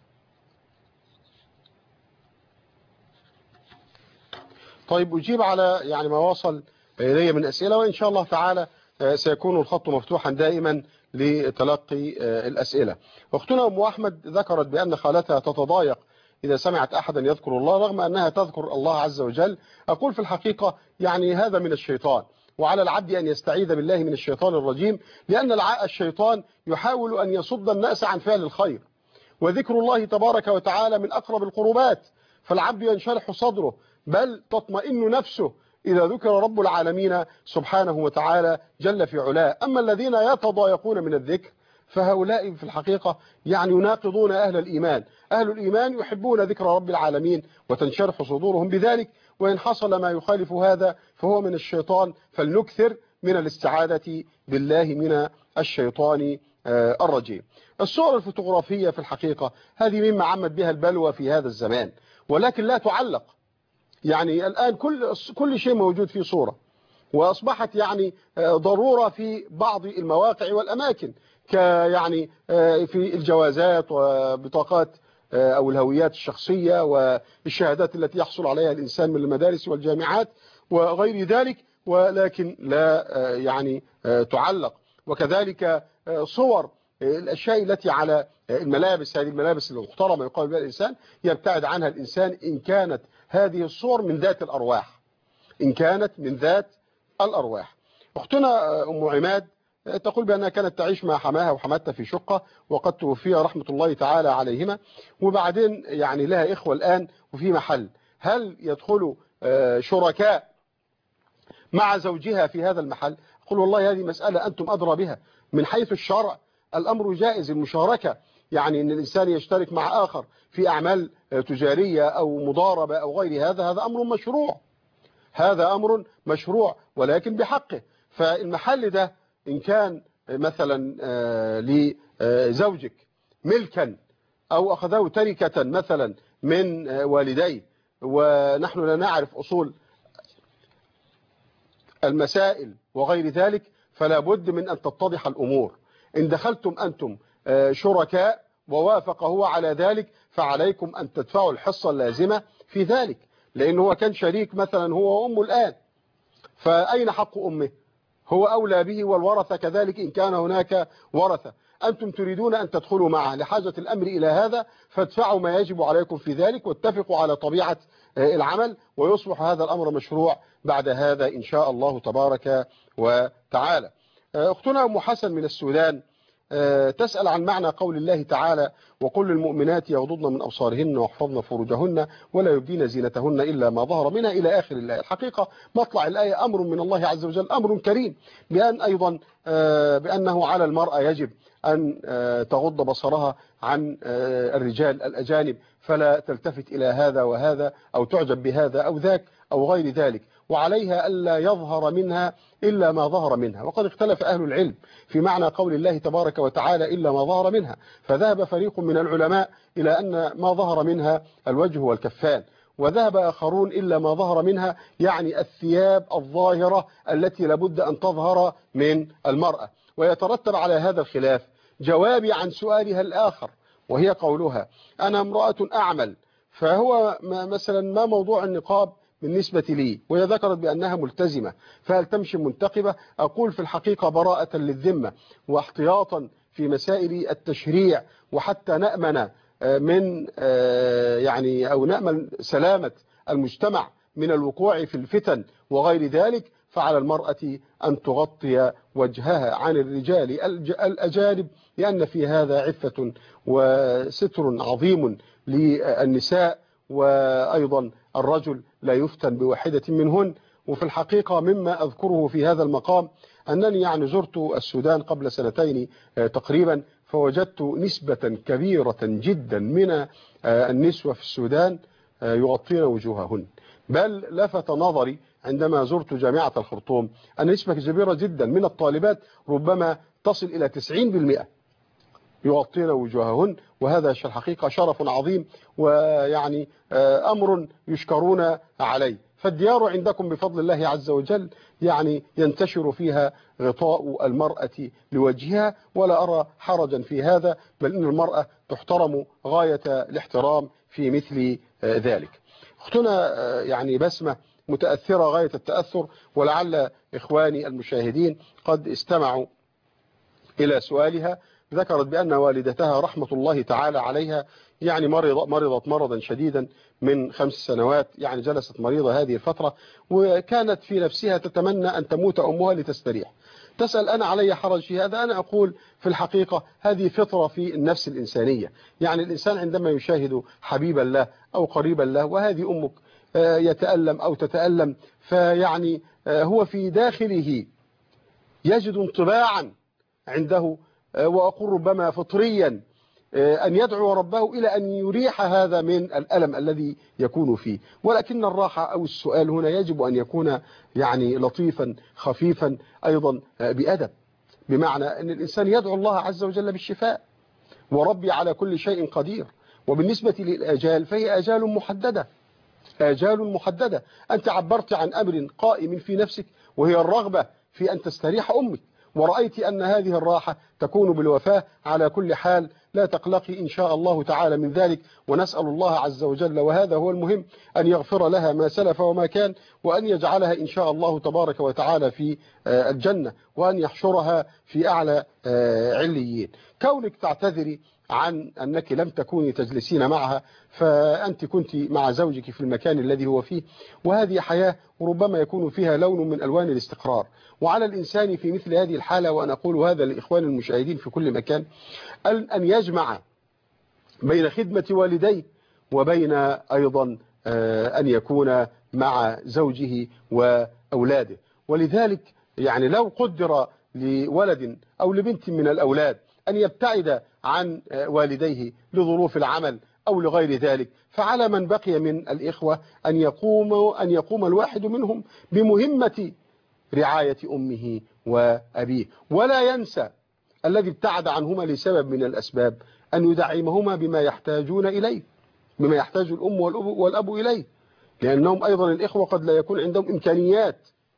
طيب، أجيب على يعني ما وصل إلي من أسئلة، وإن شاء الله تعالى سيكون الخط مفتوحا دائما لتلقي الأسئلة. أختنا أم أحمد ذكرت بأن خالتها تتضايق إذا سمعت أحدا يذكر الله رغم أنها تذكر الله عز وجل. أقول في الحقيقة يعني هذا من الشيطان، وعلى العبد أن يستعيذ بالله من الشيطان الرجيم، لأن الشيطان يحاول أن يصد الناس عن فعل الخير، وذكر الله تبارك وتعالى من أقرب القربات، فالعبد ينشرح صدره بل تطمئن نفسه إذا ذكر رب العالمين سبحانه وتعالى جل في علاه. أما الذين يتضايقون من الذكر فهؤلاء في الحقيقة يعني يناقضون أهل الإيمان. أهل الإيمان يحبون ذكر رب العالمين وتنشرح صدورهم بذلك، وإن حصل ما يخالف هذا فهو من الشيطان، فلنكثر من الاستعاذة بالله من الشيطان الرجيم. الصور الفوتوغرافية في الحقيقة هذه مما عمت بها البلوى في هذا الزمان، ولكن لا تعلق. يعني الآن كل كل شيء موجود في صورة، وأصبحت يعني ضرورة في بعض المواقع والأماكن، كيعني في الجوازات وبطاقات أو الهويات الشخصية والشهادات التي يحصل عليها الإنسان من المدارس والجامعات وغير ذلك، ولكن لا يعني تعلق. وكذلك صور الأشياء التي على الملابس، هذه الملابس المحترمة يقال بها الإنسان يبتعد عنها الإنسان إن كانت هذه الصور من ذات الأرواح، إن كانت من ذات الأرواح. أختنا أم عماد تقول بأنها كانت تعيش مع حماها وحماتها في شقة وقد توفي رحمة الله تعالى عليهما، وبعدين يعني لها إخوة الآن وفي محل. هل يدخلوا شركاء مع زوجها في هذا المحل؟ أقول والله هذه مسألة أنتم أدرى بها. من حيث الشرع الأمر جائز المشاركة، يعني أن الإنسان يشترك مع آخر في أعمال تجارية أو مضاربة أو غير هذا، هذا أمر مشروع، هذا أمر مشروع ولكن بحقه. فالمحل ده إن كان مثلا لزوجك ملكا أو أخذه تركة مثلا من والديه، ونحن لا نعرف أصول المسائل وغير ذلك، فلا بد من أن تتضح الأمور. إن دخلتم أنتم شركاء ووافق هو على ذلك فعليكم أن تدفعوا الحصة اللازمة في ذلك، لأنه هو كان شريك مثلا هو وأمه الآن، فأين حق أمه؟ هو أولى به، والورثة كذلك إن كان هناك ورثة. أنتم تريدون أن تدخلوا معه لحاجة الأمر إلى هذا، فادفعوا ما يجب عليكم في ذلك واتفقوا على طبيعة العمل، ويصبح هذا الأمر مشروع بعد هذا إن شاء الله تبارك وتعالى. أختنا أم حسن من السودان تسأل عن معنى قول الله تعالى: وقل للمؤمنات يغضضن من أبصارهن واحفظن فروجهن ولا يبدين زينتهن إلا ما ظهر منها إلى آخر الآية. الحقيقة مطلع الآية أمر من الله عز وجل، أمر كريم، بأن أيضا بأنه على المرأة يجب أن تغض بصرها عن الرجال الأجانب، فلا تلتفت إلى هذا وهذا أو تعجب بهذا أو ذاك أو غير ذلك، وعليها ألا يظهر منها إلا ما ظهر منها. وقد اختلف أهل العلم في معنى قول الله تبارك وتعالى إلا ما ظهر منها، فذهب فريق من العلماء إلى أن ما ظهر منها الوجه والكفان، وذهب آخرون إلا ما ظهر منها، يعني الثياب الظاهرة التي لابد أن تظهر من المرأة. ويترتب على هذا الخلاف جوابي عن سؤالها الآخر، وهي قولها أنا امرأة أعمل، فهو مثلا ما موضوع النقاب بالنسبة لي؟ وهي ذكرت بأنها ملتزمة، فهل تمشي منتقبة؟ أقول في الحقيقة براءة للذمة واحتياطا في مسائل التشريع، وحتى نأمن من يعني أو نأمن سلامة المجتمع من الوقوع في الفتن وغير ذلك، فعلى المرأة أن تغطي وجهها عن الرجال الأجانب، لأن في هذا عفة وستر عظيم للنساء، وأيضا الرجل لا يفتن بواحدة منهن. وفي الحقيقة مما أذكره في هذا المقام أنني يعني زرت السودان قبل سنتين تقريبا، فوجدت نسبة كبيرة جدا من النسوة في السودان يغطين وجوههن، بل لفت نظري عندما زرت جامعة الخرطوم أن نسبة كبيرة جدا من الطالبات ربما تصل إلى تسعين بالمئة يغطين وجوههن، وهذا في الحقيقة شرف عظيم ويعني أمر يشكرون عليه. فالديار عندكم بفضل الله عز وجل يعني ينتشر فيها غطاء المرأة لوجهها، ولا أرى حرجا في هذا، بل إن المرأة تحترم غاية الاحترام في مثل ذلك. أختنا يعني بسمة متأثرة غاية التأثر، ولعل إخواني المشاهدين قد استمعوا إلى سؤالها. ذكرت بأن والدتها رحمة الله تعالى عليها يعني مرض مرضت مرضا شديدا من خمس سنوات، يعني جلست مريضة هذه الفترة، وكانت في نفسها تتمنى أن تموت أمها لتستريح. تسأل أنا علي حرج في هذا؟ أنا أقول في الحقيقة هذه فطرة في النفس الإنسانية، يعني الإنسان عندما يشاهد حبيبا له أو قريبا له، وهذه أمك يتألم أو تتألم، فيعني هو في داخله يجد انطباعا عنده، وأقول ربما فطريا، أن يدعو ربه إلى أن يريح هذا من الألم الذي يكون فيه. ولكن الراحة أو السؤال هنا يجب أن يكون يعني لطيفا خفيفا أيضا بأدب، بمعنى أن الإنسان يدعو الله عز وجل بالشفاء، وربي على كل شيء قدير. وبالنسبة للآجال فهي آجال محددة، آجال محددة. أنت عبرت عن أمر قائم في نفسك، وهي الرغبة في أن تستريح أمك، ورأيت أن هذه الراحة تكون بالوفاة. على كل حال لا تقلقي إن شاء الله تعالى من ذلك، ونسأل الله عز وجل، وهذا هو المهم، أن يغفر لها ما سلف وما كان، وأن يجعلها إن شاء الله تبارك وتعالى في الجنة، وأن يحشرها في أعلى عليين. كونك تعتذري عن أنك لم تكوني تجلسين معها، فأنت كنت مع زوجك في المكان الذي هو فيه، وهذه حياة وربما يكون فيها لون من ألوان الاستقرار. وعلى الإنسان في مثل هذه الحالة، وأنا أقول هذا لإخوان المشاهدين في كل مكان، أن يجمع بين خدمة والديه وبين أيضا أن يكون مع زوجه وأولاده. ولذلك يعني لو قدر لولد أو لبنت من الأولاد أن يبتعد عن والديه لظروف العمل أو لغير ذلك، فعلى من بقي من الإخوة أن يقوم أن يقوم الواحد منهم بمهمة رعاية أمه وأبيه، ولا ينسى الذي ابتعد عنهما لسبب من الأسباب أن يدعمهما بما يحتاجون إليه، بما يحتاج الأم والأب, والأب إليه، لأنهم أيضا الإخوة قد لا يكون عندهم إمكانيات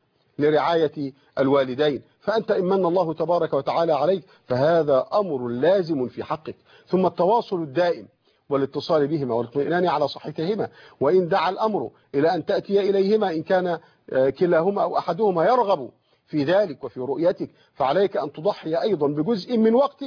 لرعاية الوالدين. فأنت إن من الله تبارك وتعالى عليك فهذا أمر لازم في حقك. ثم التواصل الدائم والاتصال بهما والاطمئنان على صحتهما، وإن دعا الأمر إلى أن تأتي إليهما إن كان كلاهما أو أحدهما يرغب في ذلك وفي رؤيتك، فعليك أن تضحي أيضا بجزء من وقتك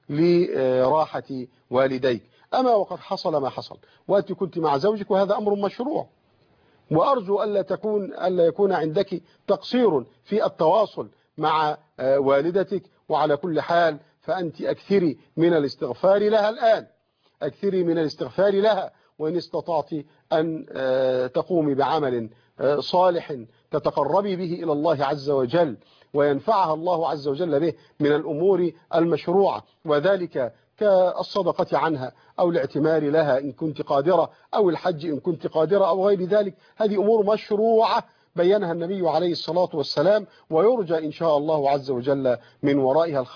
لراحة والديك. أما وقد حصل ما حصل وأنت كنت مع زوجك، وهذا أمر مشروع، وأرجو ألا تكون ألا يكون عندك تقصير في التواصل مع والدتك. وعلى كل حال فأنت أكثري من الاستغفار لها الآن، أكثري من الاستغفار لها، وإن استطعت أن تقومي بعمل صالح تتقربي به إلى الله عز وجل وينفعها الله عز وجل به من الأمور المشروعة، وذلك كالصدقة عنها أو الاعتمار لها إن كنت قادرة، أو الحج إن كنت قادرة، أو غير ذلك. هذه أمور مشروعة بينها النبي عليه الصلاة والسلام، ويرجى إن شاء الله عز وجل من ورائها الخير.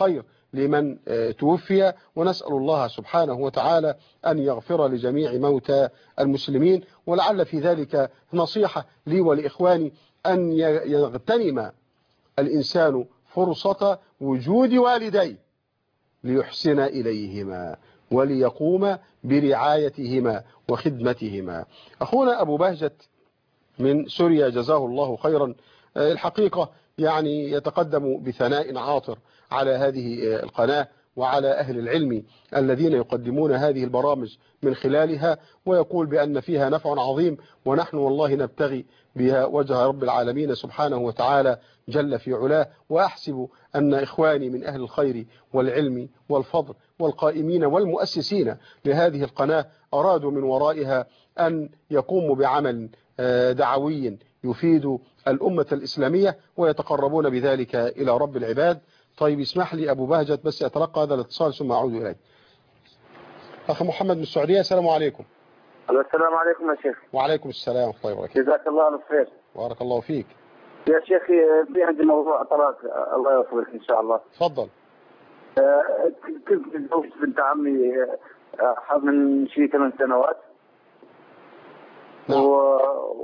لمن توفي، ونسأل الله سبحانه وتعالى أن يغفر لجميع موتى المسلمين. ولعل في ذلك نصيحة لي ولإخواني أن يغتنم الإنسان فرصة وجود والديه ليحسن إليهما وليقوم برعايتهما وخدمتهما. أخونا أبو بهجت من سوريا جزاه الله خيرا، الحقيقة يعني يتقدم بثناء عاطر على هذه القناة وعلى أهل العلم الذين يقدمون هذه البرامج من خلالها، ويقول بأن فيها نفع عظيم، ونحن والله نبتغي بها وجه رب العالمين سبحانه وتعالى جل في علاه. وأحسب أن إخواني من أهل الخير والعلم والفضل والقائمين والمؤسسين لهذه القناة أرادوا من ورائها أن يقوموا بعمل دعوي يفيد الأمة الإسلامية ويتقربون بذلك إلى رب العباد. طيب اسمح لي أبو بهجت بس أتلقى هذا الاتصال ثم أعود إليك. أخي محمد من السعودية، السلام عليكم. السلام عليكم يا شيخ. وعليكم السلام ورحمة الله وبركاته. جزاك الله الخير. بارك الله فيك. يا شيخي في عندي موضوع طلاق، الله يوفقك إن شاء الله. تفضل. كنت متزوج بنت عمي من شيء ثمان سنوات. نعم. و...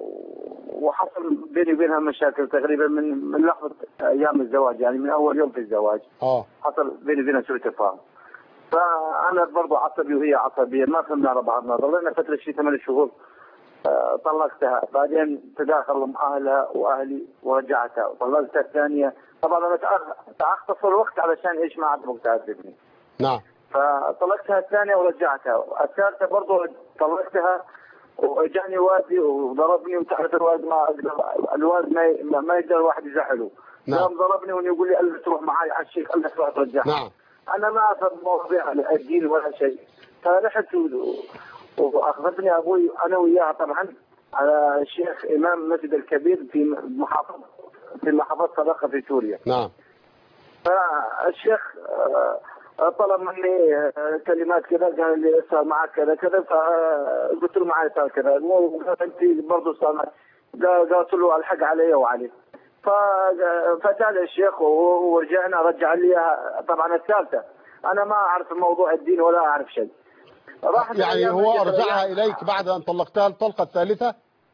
وحصل بيني وبينها مشاكل تقريبا من من لحظه ايام الزواج، يعني من اول يوم في الزواج. اه حصل بيني وبينها سوء تفاهم. فانا برضه عصبي وهي عصبيه، ما فهمنا على بعضنا، ظلينا فتره شيء ثمان شهور. طلقتها، بعدين تداخلوا مع اهلها واهلي ورجعتها، وطلقتها الثانيه. طبعا انا اختصر الوقت علشان ايش ما عاد وقت ابني. نعم. فطلقتها الثانيه ورجعتها، الثالثه برضه طلقتها وجاني والدي وضربني، وتعرف الوالد ما الوالد ما ما يقدر الواحد يزعله. نعم. يوم ضربني ويقول لي قال لي تروح معي على الشيخ، قال لي تروح ترجعها. نعم. انا ما افهم مواضيع الدين ولا شيء. فرحت واخذتني ابوي انا وياها طبعا على الشيخ امام المسجد الكبير في محافظه في محافظه صدقه في سوريا. نعم. فالشيخ طلب مني كلمات كذا، قال لي صار معك كذا كذا، فقلت له معي صار كذا، وقال انت برضه صار معك، قلت له الحق علي وعلي. فجاء الشيخ ورجعنا، رجع لي طبعا الثالثه. انا ما اعرف الموضوع الدين ولا اعرف شيء. يعني هو ارجعها اليك بعد ان طلقتها الطلقه الثالثه؟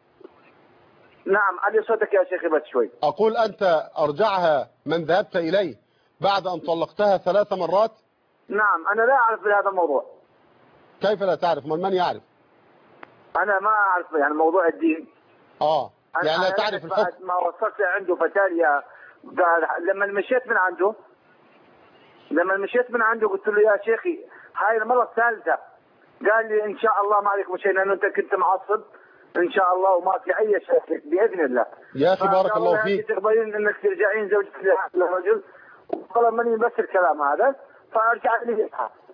نعم. علي صوتك يا شيخي بس شوي. اقول انت ارجعها من ذهبت اليه بعد ان طلقتها ثلاث مرات؟ نعم. انا لا اعرف بهذا الموضوع. كيف لا تعرف؟ من من يعرف؟ انا ما اعرف يعني موضوع الدين. اه يعني لا تعرف الحكم. بعد ما وصلت عنده فتاليا لما مشيت من عنده لما مشيت من عنده قلت له يا شيخي هاي المره الثالثه. قال لي ان شاء الله ما عليك مشي، لانه انت كنت معصب ان شاء الله وما في اي شيء باذن الله. يا اخي بارك الله فيك. تقبلين انك ترجعين زوجتك للرجل، وطلب مني بس الكلام هذا، فرجعت لي.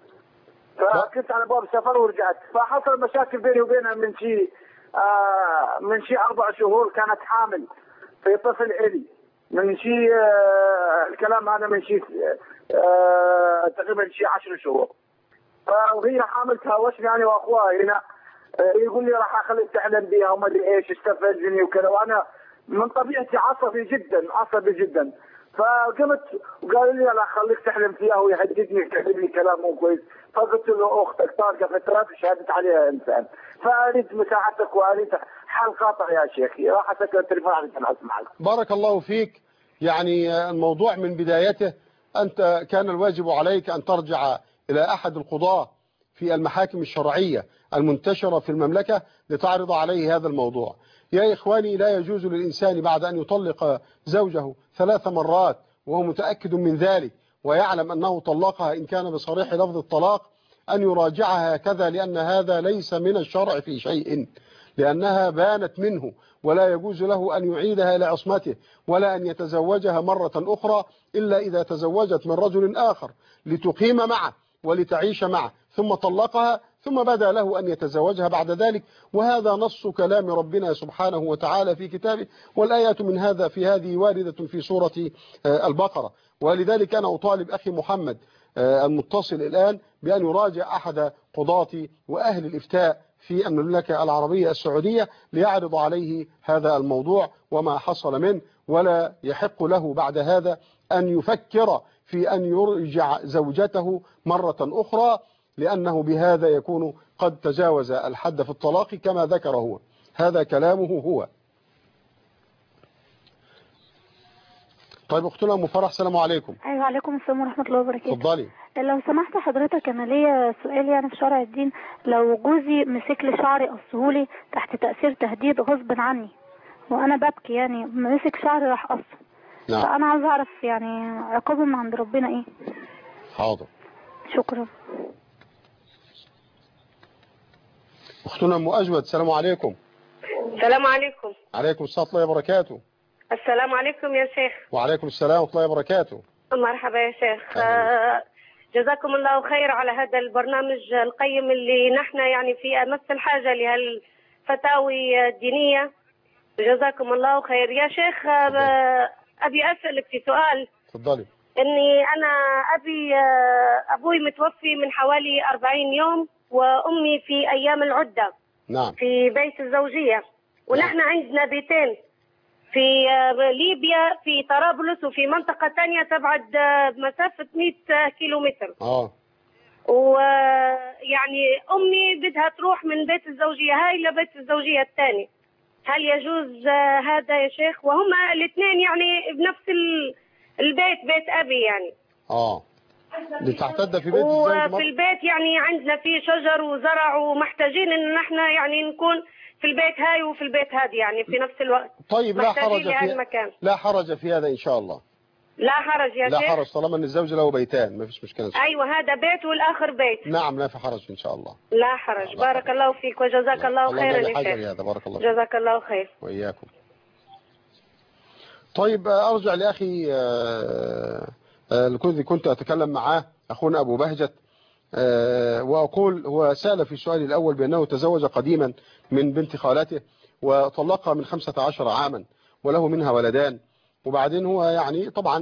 فكنت على باب سفر ورجعت، فحصل مشاكل بيني وبينها من شيء آه من شيء اربع شهور. كانت حامل في طفل الي من شيء آه الكلام هذا من شيء آه تقريبا شيء عشر شهور. وهي حامل تهاوشني يعني واخوها هنا، يقول لي راح اخليك تحلم بها وما ادري ايش، استفزني وكذا، وانا من طبيعتي عصبي جدا عصبي جدا. فقمت وقال لي لا خليك تحلم فيها ويهددني يكذب لي كلام مو كويس. فقلت له اختك طارقه فترات شهدت عليها انسان، فاريد مساعدتك واريد حل قاطع يا شيخي. راح اسكر التليفون عشان اسمعك. بارك الله فيك. يعني الموضوع من بدايته انت كان الواجب عليك ان ترجع إلى أحد القضاة في المحاكم الشرعية المنتشرة في المملكة لتعرض عليه هذا الموضوع. يا إخواني لا يجوز للإنسان بعد أن يطلق زوجه ثلاث مرات وهو متأكد من ذلك ويعلم أنه طلقها إن كان بصريح لفظ الطلاق أن يراجعها هكذا، لأن هذا ليس من الشرع في شيء، لأنها بانت منه، ولا يجوز له أن يعيدها إلى عصمته ولا أن يتزوجها مرة أخرى إلا إذا تزوجت من رجل آخر لتقيم معه ولتعيش معه، ثم طلقها ثم بدا له أن يتزوجها بعد ذلك. وهذا نص كلام ربنا سبحانه وتعالى في كتابه، والآيات من هذا في هذه واردة في سورة البقرة. ولذلك أنا أطالب أخي محمد المتصل الآن بأن يراجع أحد قضاة وأهل الإفتاء في المملكة العربية السعودية ليعرض عليه هذا الموضوع وما حصل منه، ولا يحق له بعد هذا أن يفكر في أن يرجع زوجته مرة أخرى، لأنه بهذا يكون قد تجاوز الحد في الطلاق كما ذكر هو. هذا كلامه هو. طيب أختنا أم فرح، السلام عليكم. أيوة عليكم السلام ورحمة الله وبركاته. اتفضلي. لو سمحت حضرتك، أنا ليا سؤال يعني في شرع الدين. لو جوزي مسك لي شعري قصهولي تحت تأثير تهديد غصب عني، وأنا ببكي يعني مسك شعري راح قصه. نعم. فأنا عايز أعرف يعني عقابه من عند ربنا إيه؟ حاضر. شكرا. أختنا أم أجود، السلام عليكم. السلام عليكم. عليكم السلام ورحمة الله وبركاته. السلام عليكم يا شيخ. وعليكم السلام ورحمة الله وبركاته. مرحبا يا شيخ. آه جزاكم الله خير على هذا البرنامج القيم اللي نحن يعني في أمس الحاجة لهالفتاوي الدينية. جزاكم الله خير يا شيخ. آه أبي أسألك في سؤال. تفضلي. إني أنا أبي آه أبوي متوفي من حوالي أربعين يوم، وأمي في أيام العدة. نعم. في بيت الزوجية، ونحن نعم. عندنا بيتين في ليبيا، في طرابلس، وفي منطقة تانية تبعد مسافة مئة كيلو متر. اه ويعني أمي بدها تروح من بيت الزوجية هاي لبيت الزوجية الثاني. هل يجوز هذا يا شيخ؟ وهم الاثنين يعني بنفس البيت، بيت أبي يعني. اه لتعتد في بيت الزوج. وفي البيت يعني عندنا في شجر وزرع، ومحتاجين ان نحن يعني نكون في البيت هاي وفي البيت هذا يعني في نفس الوقت. طيب لا حرج في المكان. لا حرج في هذا ان شاء الله. لا حرج يا لا شيخ. لا حرج طالما ان الزوج له بيتان ما فيش مشكله. ايوه هذا بيت والاخر بيت. نعم لا في حرج ان شاء الله. لا حرج. لا بارك حرج. الله فيك وجزاك الله, الله خيرا يا شيخ. هذا بارك الله فيك. جزاك الله خير. واياكم. طيب ارجع لاخي الذي كنت اتكلم معاه، اخونا ابو بهجت، واقول هو سأل في السؤال الاول بانه تزوج قديما من بنت خالته وطلقها من خمسة عشر عاما وله منها ولدان، وبعدين هو يعني طبعا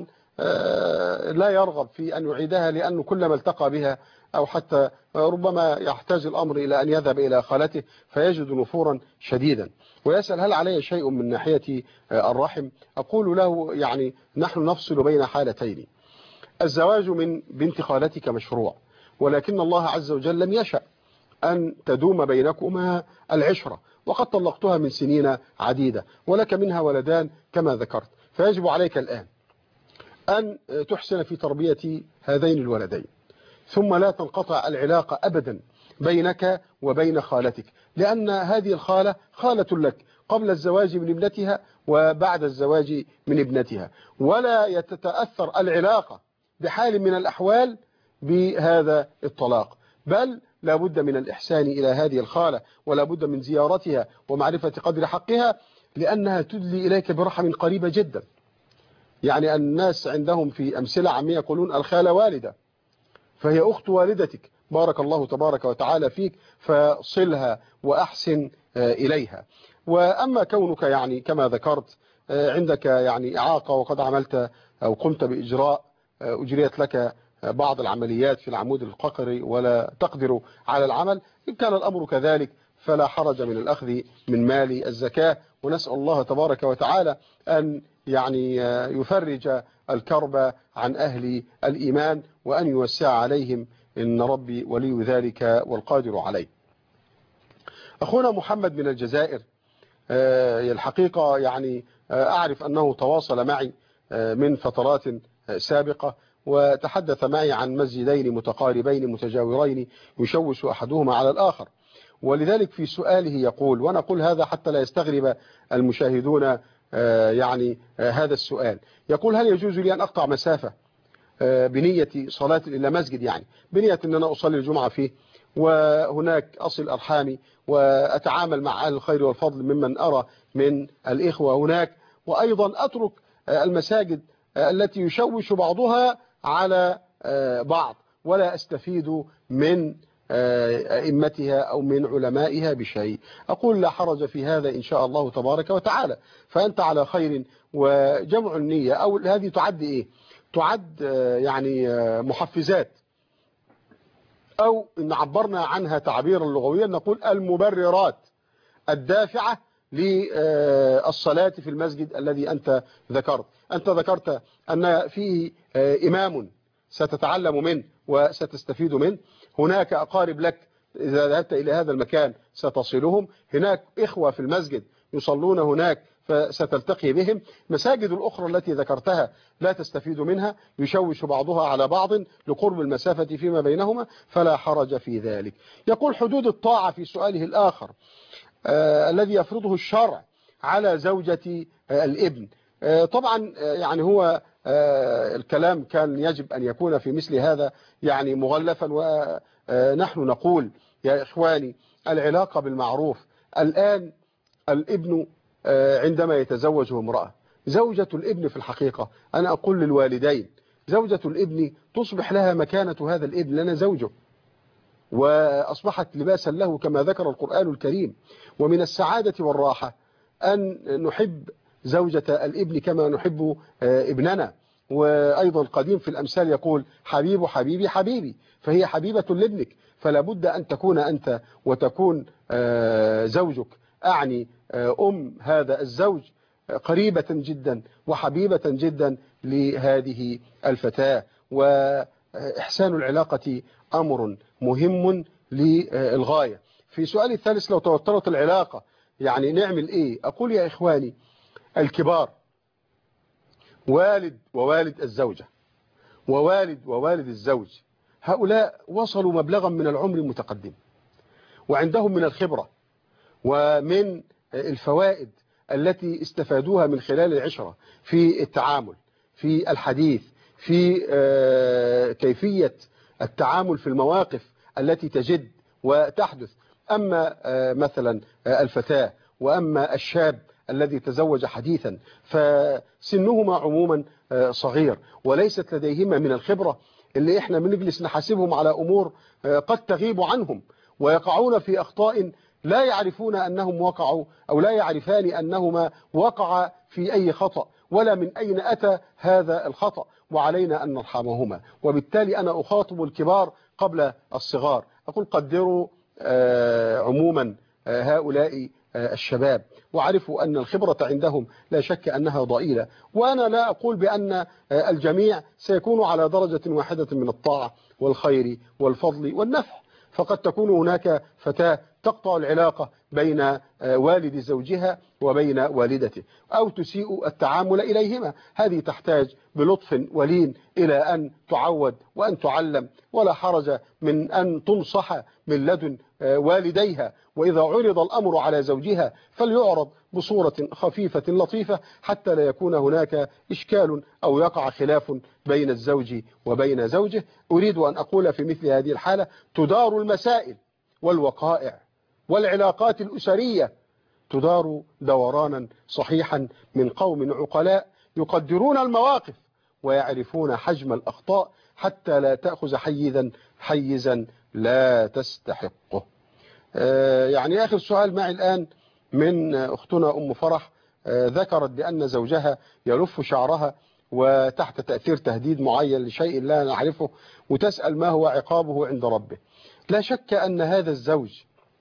لا يرغب في أن يعيدها، لأنه كلما التقى بها أو حتى ربما يحتاج الأمر إلى أن يذهب إلى خالته فيجد نفورا شديدا، ويسأل هل علي شيء من ناحية الرحم؟ أقول له يعني نحن نفصل بين حالتين. الزواج من بنت خالتك مشروع، ولكن الله عز وجل لم يشأ أن تدوم بينكما العشرة، وقد طلقتها من سنين عديدة ولك منها ولدان كما ذكرت، فيجب عليك الآن أن تحسن في تربية هذين الولدين، ثم لا تنقطع العلاقة أبدا بينك وبين خالتك، لأن هذه الخالة خالة لك قبل الزواج من ابنتها وبعد الزواج من ابنتها، ولا يتتأثر العلاقة بحال من الأحوال بهذا الطلاق، بل لا بد من الإحسان إلى هذه الخالة، ولا بد من زيارتها ومعرفة قدر حقها، لأنها تدلي إليك برحم قريبة جدا. يعني الناس عندهم في أمثلة عامية يقولون الخالة والدة، فهي أخت والدتك، بارك الله تبارك وتعالى فيك، فصلها وأحسن إليها. وأما كونك يعني كما ذكرت عندك يعني إعاقة وقد عملت أو قمت بإجراء أجريت لك بعض العمليات في العمود الفقري ولا تقدر على العمل، إن كان الأمر كذلك فلا حرج من الأخذ من مال الزكاة، ونسأل الله تبارك وتعالى أن يعني يفرج الكرب عن أهل الإيمان وأن يوسع عليهم، إن ربي ولي ذلك والقادر عليه. أخونا محمد من الجزائر الحقيقة يعني أعرف أنه تواصل معي من فترات سابقة وتحدث معي عن مسجدين متقاربين متجاورين يشوش أحدهما على الآخر، ولذلك في سؤاله يقول، وأنا أقول هذا حتى لا يستغرب المشاهدون يعني هذا السؤال، يقول هل يجوز لي أن أقطع مسافة بنية صلاة إلى مسجد، يعني بنية أن أنا أصلي الجمعة فيه وهناك أصل أرحامي وأتعامل مع أهل الخير والفضل ممن أرى من الإخوة هناك، وأيضا أترك المساجد التي يشوش بعضها على بعض ولا أستفيد من أئمتها أو من علمائها بشيء؟ أقول لا حرج في هذا إن شاء الله تبارك وتعالى، فأنت على خير. وجمع النية أو هذه تعد إيه؟ تعد يعني محفزات، أو إن عبرنا عنها تعبيرا لغويا نقول المبررات الدافعة للصلاة في المسجد الذي أنت ذكرت. أنت ذكرت أن فيه إمام ستتعلم منه وستستفيد منه. هناك أقارب لك إذا ذهبت إلى هذا المكان ستصلهم. هناك إخوة في المسجد يصلون هناك فستلتقي بهم. مساجد الأخرى التي ذكرتها لا تستفيد منها، يشوش بعضها على بعض لقرب المسافة فيما بينهما، فلا حرج في ذلك. يقول حدود الطاعة في سؤاله الآخر آه الذي يفرضه الشرع على زوجة آه الابن. آه طبعا آه يعني هو آه الكلام كان يجب أن يكون في مثل هذا يعني مغلفا، ونحن نقول يا إخواني العلاقة بالمعروف. الآن الابن عندما يتزوج امرأة، زوجة الابن في الحقيقة أنا أقول للوالدين زوجة الابن تصبح لها مكانة هذا الابن لنا زوجه، وأصبحت لباسا له كما ذكر القرآن الكريم. ومن السعادة والراحة أن نحب زوجة الابن كما نحب ابننا. وأيضا قديم في الأمثال يقول حبيب حبيبي حبيبي، فهي حبيبة لابنك، فلا بد أن تكون أنت وتكون زوجك أعني أم هذا الزوج قريبة جدا وحبيبة جدا لهذه الفتاة. وإحسان العلاقة أمر مهم للغاية. في سؤالي الثالث لو توترت العلاقة يعني نعمل إيه؟ أقول يا إخواني الكبار، والد ووالد الزوجة ووالد ووالد الزوج، هؤلاء وصلوا مبلغا من العمر المتقدم وعندهم من الخبرة ومن الفوائد التي استفادوها من خلال العشرة في التعامل، في الحديث، في كيفية التعامل في المواقف التي تجد وتحدث. أما مثلا الفتاة وأما الشاب الذي تزوج حديثا فسنهما عموما صغير وليست لديهما من الخبرة اللي احنا بنجلس نحاسبهم على أمور قد تغيب عنهم، ويقعون في أخطاء لا يعرفون أنهم وقعوا أو لا يعرفان أنهما وقع في أي خطأ ولا من أين أتى هذا الخطأ، وعلينا أن نرحمهما. وبالتالي أنا أخاطب الكبار قبل الصغار، أقول قدروا عموما هؤلاء الشباب وعرفوا أن الخبرة عندهم لا شك أنها ضئيلة. وأنا لا أقول بأن الجميع سيكون على درجة واحدة من الطاعة والخير والفضل والنفع، فقد تكون هناك فتاة تقطع العلاقة بين والد زوجها وبين والدته أو تسيء التعامل إليهما. هذه تحتاج بلطف ولين إلى أن تعود وأن تعلم، ولا حرج من أن تنصح من لدن والديها. وإذا عرض الأمر على زوجها فليعرض بصورة خفيفة لطيفة حتى لا يكون هناك إشكال أو يقع خلاف بين الزوج وبين زوجه. أريد أن أقول في مثل هذه الحالة تدار المسائل والوقائع والعلاقات الأسرية، تدار دورانا صحيحا من قوم عقلاء يقدرون المواقف ويعرفون حجم الأخطاء حتى لا تأخذ حيزا حيزا لا تستحقه. يعني آخر سؤال معي الآن من أختنا أم فرح، ذكرت بأن زوجها يلف شعرها وتحت تأثير تهديد معين لشيء لا نعرفه، وتسأل ما هو عقابه عند ربه. لا شك أن هذا الزوج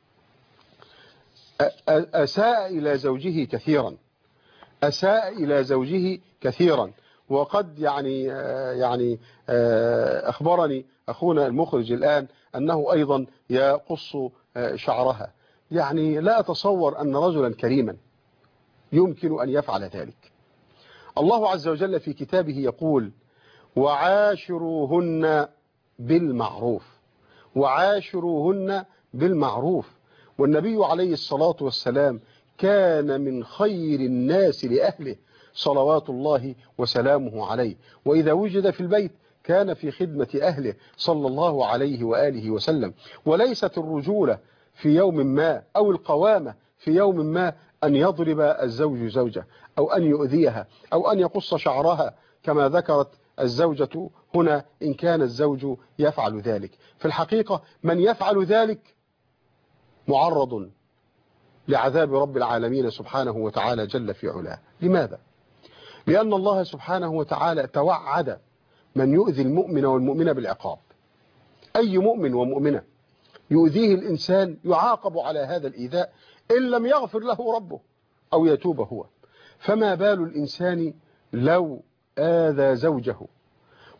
أساء إلى زوجه كثيرا أساء إلى زوجه كثيرا وقد يعني يعني أخبرني أخونا المخرج الآن أنه أيضا يقص شعرها. يعني لا أتصور أن رجلا كريما يمكن أن يفعل ذلك. الله عز وجل في كتابه يقول وعاشروهن بالمعروف وعاشروهن بالمعروف. والنبي عليه الصلاة والسلام كان من خير الناس لأهله صلوات الله وسلامه عليه، وإذا وجد في البيت كان في خدمة أهله صلى الله عليه وآله وسلم. وليست الرجولة في يوم ما أو القوامة في يوم ما أن يضرب الزوج زوجة أو أن يؤذيها أو أن يقص شعرها كما ذكرت الزوجة هنا إن كان الزوج يفعل ذلك. في الحقيقة من يفعل ذلك معرض لعذاب رب العالمين سبحانه وتعالى جل في علاه. لماذا؟ لأن الله سبحانه وتعالى توعد من يؤذي المؤمن والمؤمنة بالعقاب. أي مؤمن ومؤمنة يؤذيه الإنسان يعاقب على هذا الإيذاء إن لم يغفر له ربه أو يتوب هو. فما بال الإنسان لو آذى زوجه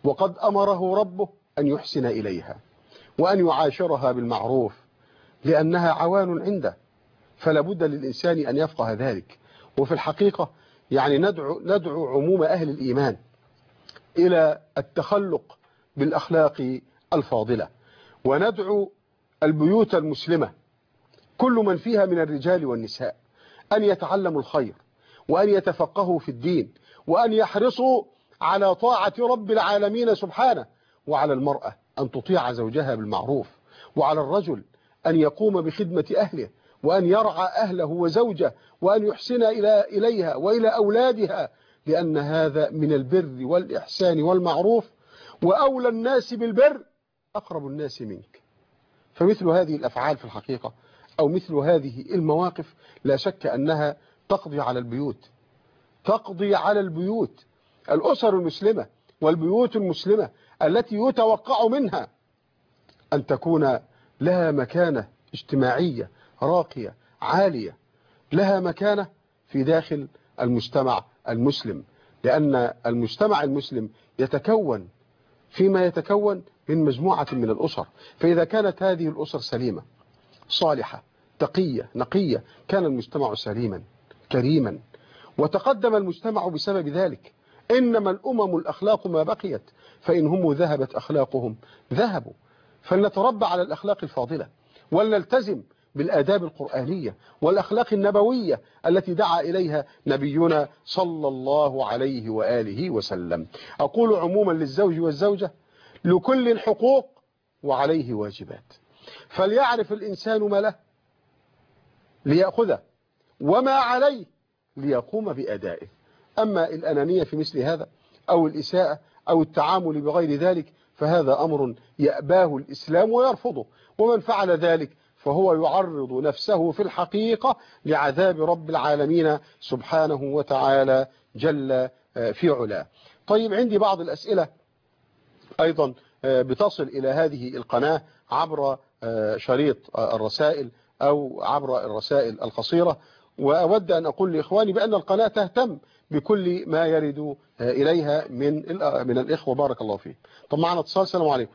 وقد أمره ربه أن يحسن إليها وأن يعاشرها بالمعروف لأنها عوان عنده، فلا بد للإنسان أن يفقه ذلك. وفي الحقيقة يعني ندعو, ندعو عموم أهل الإيمان إلى التخلق بالأخلاق الفاضلة، وندعو البيوت المسلمة كل من فيها من الرجال والنساء أن يتعلموا الخير وأن يتفقهوا في الدين وأن يحرصوا على طاعة رب العالمين سبحانه، وعلى المرأة أن تطيع زوجها بالمعروف، وعلى الرجل أن يقوم بخدمة أهله وأن يرعى أهله وزوجه وأن يحسن إلى إليها وإلى أولادها، لأن هذا من البر والإحسان والمعروف، وأولى الناس بالبر أقرب الناس منك. فمثل هذه الأفعال في الحقيقة أو مثل هذه المواقف لا شك أنها تقضي على البيوت، تقضي على البيوت، الأسر المسلمة والبيوت المسلمة التي يتوقع منها أن تكون لها مكانة اجتماعية راقية عالية، لها مكانة في داخل المجتمع المسلم، لأن المجتمع المسلم يتكون فيما يتكون من مجموعة من الأسر، فإذا كانت هذه الأسر سليمة صالحة تقية نقية كان المجتمع سليما كريما، وتقدم المجتمع بسبب ذلك. إنما الأمم الأخلاق ما بقيت، فإن هم ذهبت أخلاقهم ذهبوا. فلنتربى على الأخلاق الفاضلة ولنلتزم بالآداب القرآنية والأخلاق النبوية التي دعا إليها نبينا صلى الله عليه وآله وسلم. أقول عموما للزوج والزوجة لكل حقوق وعليه واجبات، فليعرف الإنسان ما له ليأخذه وما عليه ليقوم بأدائه. أما الأنانية في مثل هذا أو الإساءة أو التعامل بغير ذلك فهذا أمر يأباه الإسلام ويرفضه، ومن فعل ذلك فهو يعرض نفسه في الحقيقة لعذاب رب العالمين سبحانه وتعالى جل في علاه. طيب عندي بعض الأسئلة أيضا بتصل إلى هذه القناة عبر شريط الرسائل أو عبر الرسائل القصيرة، وأود أن أقول لإخواني بأن القناة تهتم بكل ما يرد إليها من من الإخوة. بارك الله فيك. طب معنا اتصال. السلام عليكم.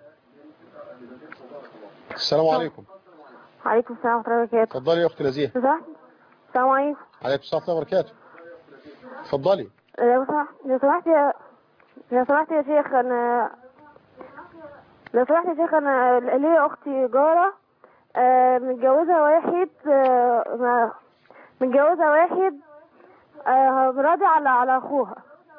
السلام عليكم. عليكم السلام ورحمة الله وبركاته. اتفضلي يا أختي نزيه. السلام عليكم. عليكم السلام ورحمة الله وبركاته. اتفضلي. لو سمحت لو سمحت يا لو سمحت يا شيخ أنا لو سمحت يا شيخ أنا ليا أختي جارة آه متجوزة واحد آه متجوزة واحد آه راضي على على أخوها.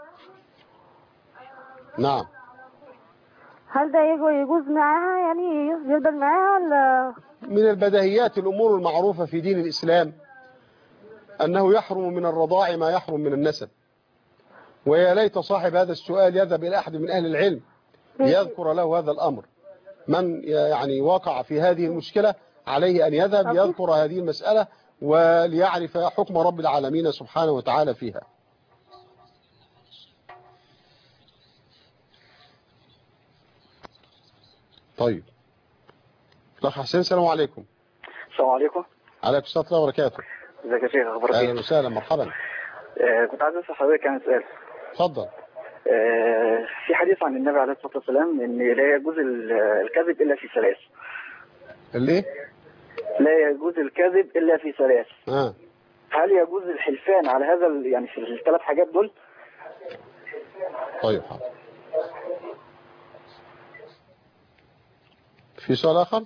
نعم. هل ده يجوز معاها يعني يفضل معاها ولا؟ من البديهيات الأمور المعروفة في دين الإسلام أنه يحرم من الرضاع ما يحرم من النسب، ويا ليت صاحب هذا السؤال يذهب إلى أحد من أهل العلم ليذكر له هذا الأمر. من يعني وقع في هذه المشكلة عليه أن يذهب يذكر هذه المسألة وليعرف حكم رب العالمين سبحانه وتعالى فيها. طيب الأخ حسين. السلام عليكم. السلام عليكم. عليكم السلام ورحمة الله وبركاته. ازيك يا شيخ، اخبارك ايه؟ اهلا وسهلا مرحبا. آه كنت عايز اسال حضرتك عن سؤال. اتفضل. آه في حديث عن النبي عليه الصلاه والسلام ان لا يجوز الكذب الا في ثلاث. اللي؟ لا يجوز الكذب الا في ثلاث. اه هل يجوز الحلفان على هذا يعني في الثلاث حاجات دول؟ طيب حاضر. في سؤال آخر؟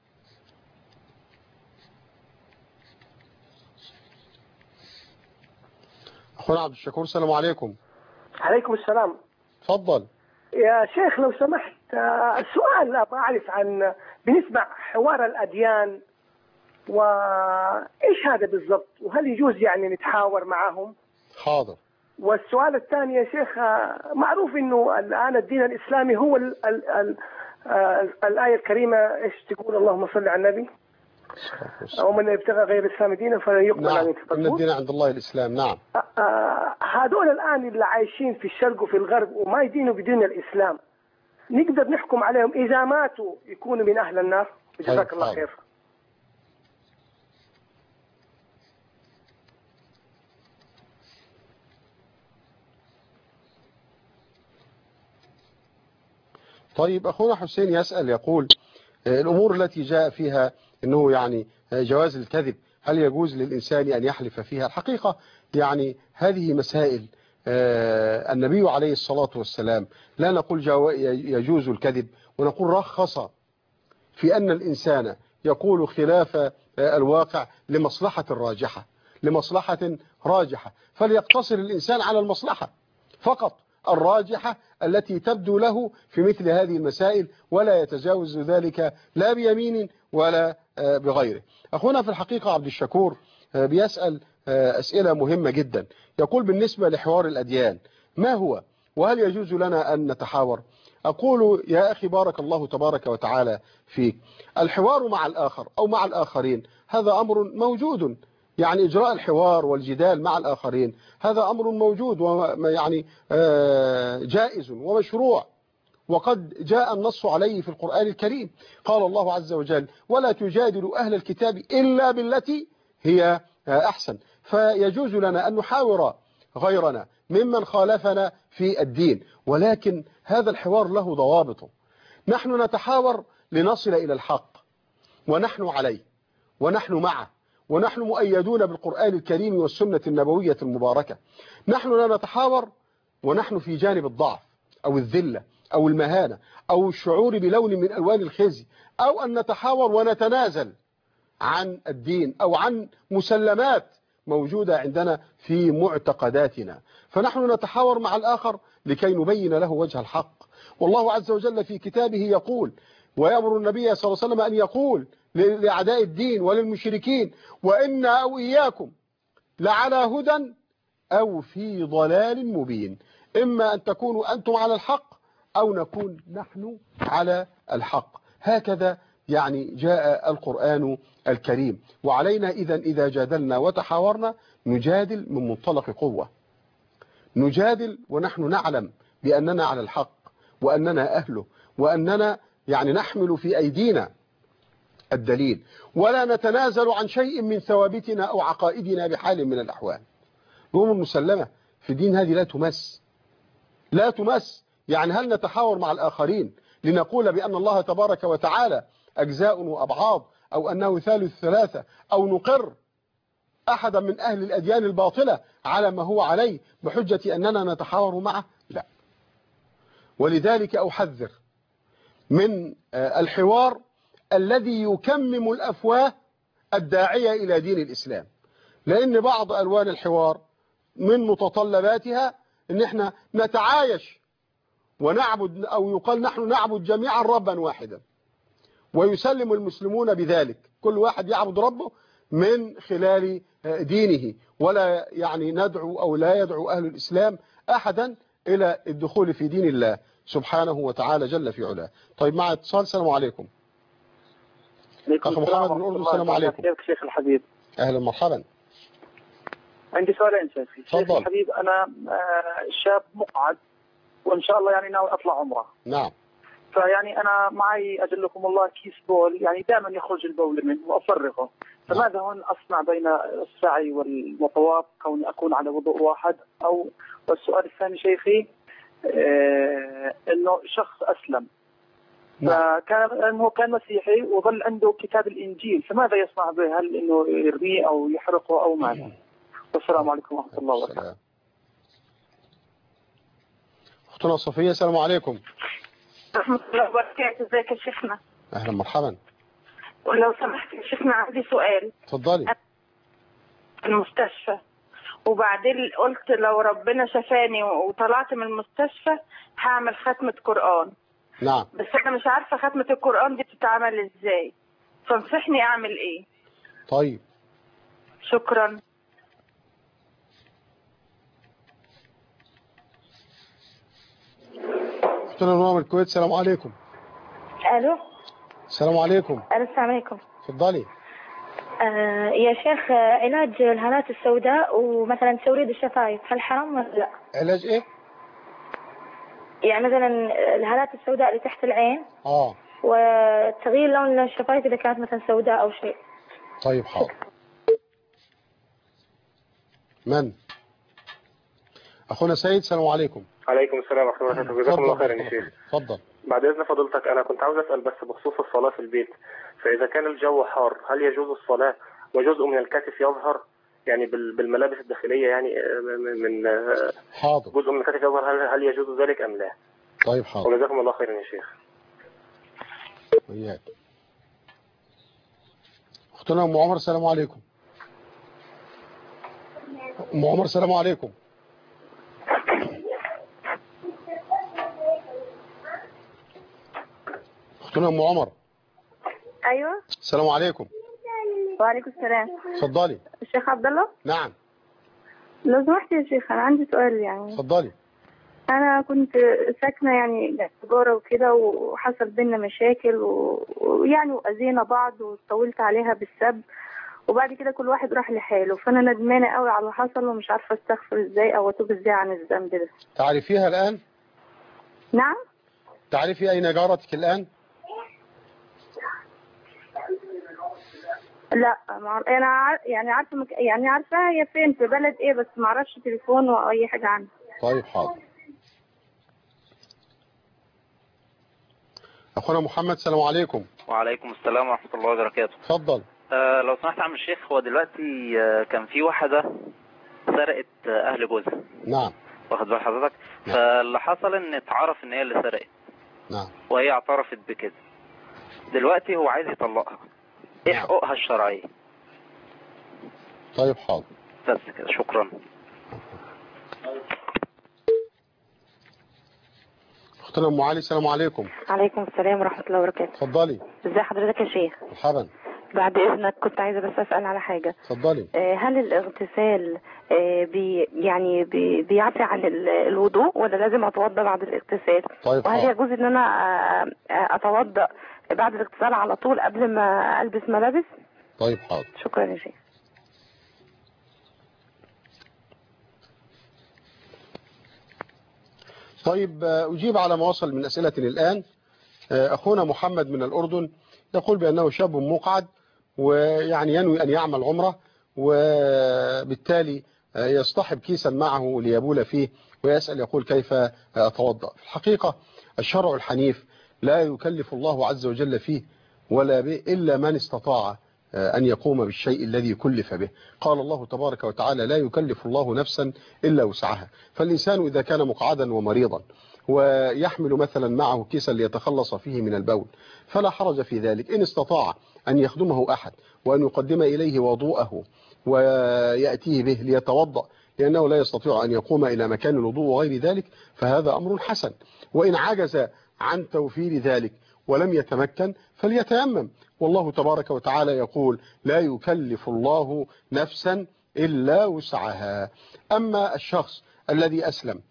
أخونا عبد الشكور. السلام عليكم. عليكم السلام. تفضل يا شيخ لو سمحت السؤال أبغى أعرف عن بنسمع حوار الأديان وإيش هذا بالضبط، وهل يجوز يعني نتحاور معهم؟ حاضر. والسؤال الثاني يا شيخ معروف إنه الآن الدين الإسلامي هو ال ال ال الآية الكريمة إيش تقول؟ اللهم صل على النبي أو من يبتغى غير الإسلام دينا فلا يقبل نعم. منه. إن الدين عند الله الإسلام. نعم. هذول الآن اللي عايشين في الشرق وفي الغرب وما يدينوا بدين الإسلام نقدر نحكم عليهم إذا ماتوا يكونوا من أهل النار؟ جزاك الله خير. طيب أخونا حسين يسأل يقول الأمور التي جاء فيها أنه يعني جواز الكذب هل يجوز للإنسان أن يحلف فيها؟ الحقيقة يعني هذه مسائل النبي عليه الصلاة والسلام لا نقول يجوز الكذب، ونقول رخص في أن الإنسان يقول خلاف الواقع لمصلحة راجحة لمصلحة راجحة فليقتصر الإنسان على المصلحة فقط الراجحة التي تبدو له في مثل هذه المسائل، ولا يتجاوز ذلك لا بيمين ولا بغيره. أخونا في الحقيقة عبد الشكور بيسأل أسئلة مهمة جدا، يقول بالنسبة لحوار الأديان ما هو وهل يجوز لنا أن نتحاور؟ أقول يا أخي بارك الله تبارك وتعالى فيك، الحوار مع الآخر أو مع الآخرين هذا أمر موجود، يعني إجراء الحوار والجدال مع الآخرين هذا أمر موجود ويعني جائز ومشروع، وقد جاء النص عليه في القرآن الكريم. قال الله عز وجل ولا تجادلوا أهل الكتاب إلا بالتي هي أحسن، فيجوز لنا أن نحاور غيرنا ممن خالفنا في الدين، ولكن هذا الحوار له ضوابطه. نحن نتحاور لنصل إلى الحق ونحن عليه ونحن معه ونحن مؤيدون بالقرآن الكريم والسنة النبوية المباركة. نحن لا نتحاور ونحن في جانب الضعف أو الذلة أو المهانة أو الشعور بلون من ألوان الخزي، أو أن نتحاور ونتنازل عن الدين أو عن مسلمات موجودة عندنا في معتقداتنا. فنحن نتحاور مع الآخر لكي نبين له وجه الحق. والله عز وجل في كتابه يقول ويأمر النبي صلى الله عليه وسلم أن يقول لأعداء الدين وللمشركين وإنا أو إياكم لعلى هدى أو في ضلال مبين، إما أن تكونوا أنتم على الحق أو نكون نحن على الحق. هكذا يعني جاء القرآن الكريم، وعلينا إذا إذا جادلنا وتحاورنا نجادل من منطلق قوة، نجادل ونحن نعلم بأننا على الحق وأننا أهله وأننا يعني نحمل في أيدينا الدليل، ولا نتنازل عن شيء من ثوابتنا أو عقائدنا بحال من الأحوال. الأمور المسلمة في الدين هذه لا تمس لا تمس يعني هل نتحاور مع الآخرين لنقول بأن الله تبارك وتعالى أجزاء وأبعاض أو أنه ثالث ثلاثة، أو نقر أحدا من أهل الأديان الباطلة على ما هو عليه بحجة أننا نتحاور معه؟ لا. ولذلك أحذر من الحوار الذي يكمم الأفواه الداعية إلى دين الإسلام، لأن بعض ألوان الحوار من متطلباتها أن احنا نتعايش ونعبد، أو يقال نحن نعبد جميعا ربا واحدا، ويسلم المسلمون بذلك، كل واحد يعبد ربه من خلال دينه، ولا يعني ندعو أو لا يدعو أهل الإسلام أحدا إلى الدخول في دين الله سبحانه وتعالى جل في علاه. طيب مع اتصال. السلام عليكم. أخ محمد من الأردن. السلام عليكم. كيفك شيخ الحبيب؟ أهلا مرحبا. عندي سؤالين شيخي. شيخ الحبيب أنا شاب مقعد وإن شاء الله يعني ناوي أطلع عمرة. نعم. فيعني أنا معي أجلكم الله كيس بول، يعني دائما يخرج البول منه وأفرغه، فماذا هون أصنع بين السعي والطواف كوني أكون على وضوء واحد؟ أو والسؤال الثاني شيخي آه إنه شخص أسلم فكان إنه كان مسيحي وظل عنده كتاب الإنجيل، فماذا يصنع به؟ هل إنه يرميه أو يحرقه أو ماذا؟ والسلام عليكم ورحمة الله وبركاته. أختنا صفية. السلام عليكم. ورحمة الله وبركاته. ازيك يا شيخنا؟ أهلا مرحبا. ولو سمحت يا شيخنا عندي سؤال. اتفضلي. المستشفى وبعدين قلت لو ربنا شفاني وطلعت من المستشفى هعمل ختمة قرآن. نعم. بس أنا مش عارفة ختمة القرآن دي بتتعمل إزاي، فانصحني أعمل إيه؟ طيب. شكرا. أختنا نوام من الكويت. السلام عليكم. ألو. السلام عليكم. السلام عليكم. اتفضلي. آه يا شيخ، علاج الهالات السوداء ومثلا توريد الشفايف هل حرام ولا لا؟ علاج ايه؟ يعني مثلا الهالات السوداء اللي تحت العين اه وتغيير لون الشفايف اذا كانت مثلا سوداء او شيء. طيب حاضر. من؟ اخونا سيد. السلام عليكم. عليكم السلام ورحمه الله وبركاته. جزاكم الله خيرا يا شيخ. اتفضل. بعد إذن فضيلتك أنا كنت عاوز أسأل بس بخصوص الصلاة في البيت، فإذا كان الجو حار هل يجوز الصلاة وجزء من الكتف يظهر يعني بالملابس الداخلية يعني من حاضر جزء من الكتف يظهر، هل هل يجوز ذلك أم لا؟ طيب حاضر. وجزاكم الله خيرا يا شيخ. وياك. اختنا ام عمر السلام عليكم. ام عمر السلام عليكم. اختنا ام عمر. ايوه السلام عليكم. وعليكم السلام. اتفضلي. الشيخ عبد الله. نعم. لو سمحت يا شيخ انا عندي سؤال يعني. اتفضلي. انا كنت ساكنه يعني تجاره وكده وحصل بينا مشاكل ويعني واذينا بعض وطولت عليها بالسب، وبعد كده كل واحد راح لحاله، فانا ندمانه قوي على اللي حصل ومش عارفه استغفر ازاي او اتوب ازاي عن الذنب ده. تعرفيها الان؟ نعم. تعرفي اين جارتك الان؟ لا مع... انا عار... يعني عارفه مك... يعني عارفاها هي فين في بلد ايه، بس ما اعرفش تليفون او اي حاجه عنها. طيب حاضر. اخونا محمد السلام عليكم. وعليكم السلام ورحمه الله وبركاته. اتفضل. آه لو سمحت يا عم الشيخ، هو دلوقتي آه كان في واحده سرقت آه اهل جوزها. نعم. واخد بال حضرتك؟ نعم. فاللي حصل ان اتعرف ان هي اللي سرقت. نعم. وهي اعترفت بكده. دلوقتي هو عايز يطلقها. ايه حقوقها الشرعيه؟ طيب حاضر. بس كده، شكرا. اختنا ام علي السلام عليكم. عليكم السلام ورحمه الله وبركاته. اتفضلي. ازي حضرتك يا شيخ؟ مرحبا. بعد اذنك كنت عايزه بس اسال على حاجه. اتفضلي. آه هل الاغتسال آه بي يعني بي بيعفي عن الوضوء ولا لازم اتوضا بعد الاغتسال؟ طيب وهل حاضر. يجوز ان انا اتوضا بعد الاغتسال على طول قبل ما البس ملابس؟ طيب حاضر. شكرا يا شيخ. طيب أجيب على ما وصل من أسئلة الآن. أخونا محمد من الأردن يقول بأنه شاب مقعد ويعني ينوي أن يعمل عمرة، وبالتالي يصطحب كيسا معه ليبول فيه، ويسأل يقول كيف أتوضأ؟ في الحقيقة الشرع الحنيف لا يكلف الله عز وجل فيه ولا به إلا من استطاع أن يقوم بالشيء الذي كلف به. قال الله تبارك وتعالى لا يكلف الله نفسا إلا وسعها. فالإنسان إذا كان مقعدا ومريضا ويحمل مثلا معه كيسا ليتخلص فيه من البول فلا حرج في ذلك إن استطاع أن يخدمه أحد وأن يقدم إليه وضوءه ويأتيه به ليتوضأ، لأنه لا يستطيع أن يقوم إلى مكان الوضوء وغير ذلك، فهذا أمر حسن. وإن عجز عن توفير ذلك ولم يتمكن فليتيمم، والله تبارك وتعالى يقول لا يكلف الله نفسا إلا وسعها. أما الشخص الذي أسلم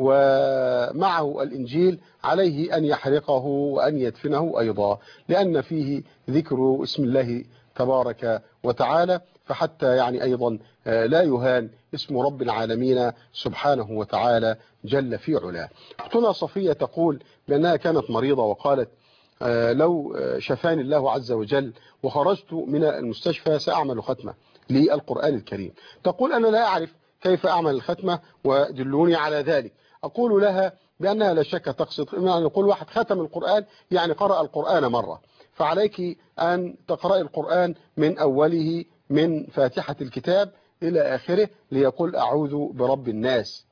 ومعه الإنجيل عليه أن يحرقه وأن يدفنه أيضا، لأن فيه ذكر اسم الله تبارك وتعالى، فحتى يعني أيضا لا يهان اسم رب العالمين سبحانه وتعالى جل في علاه. أختنا صفية تقول بأنها كانت مريضة وقالت لو شفاني الله عز وجل وخرجت من المستشفى سأعمل ختمة للقرآن الكريم. تقول أنا لا أعرف كيف أعمل الختمة ودلوني على ذلك. أقول لها بأنها لا شك تقصد أن يقول واحد ختم القرآن يعني قرأ القرآن مرة، فعليك أن تقرأ القرآن من أوله من فاتحة الكتاب إلى آخره ليقول أعوذ برب الناس.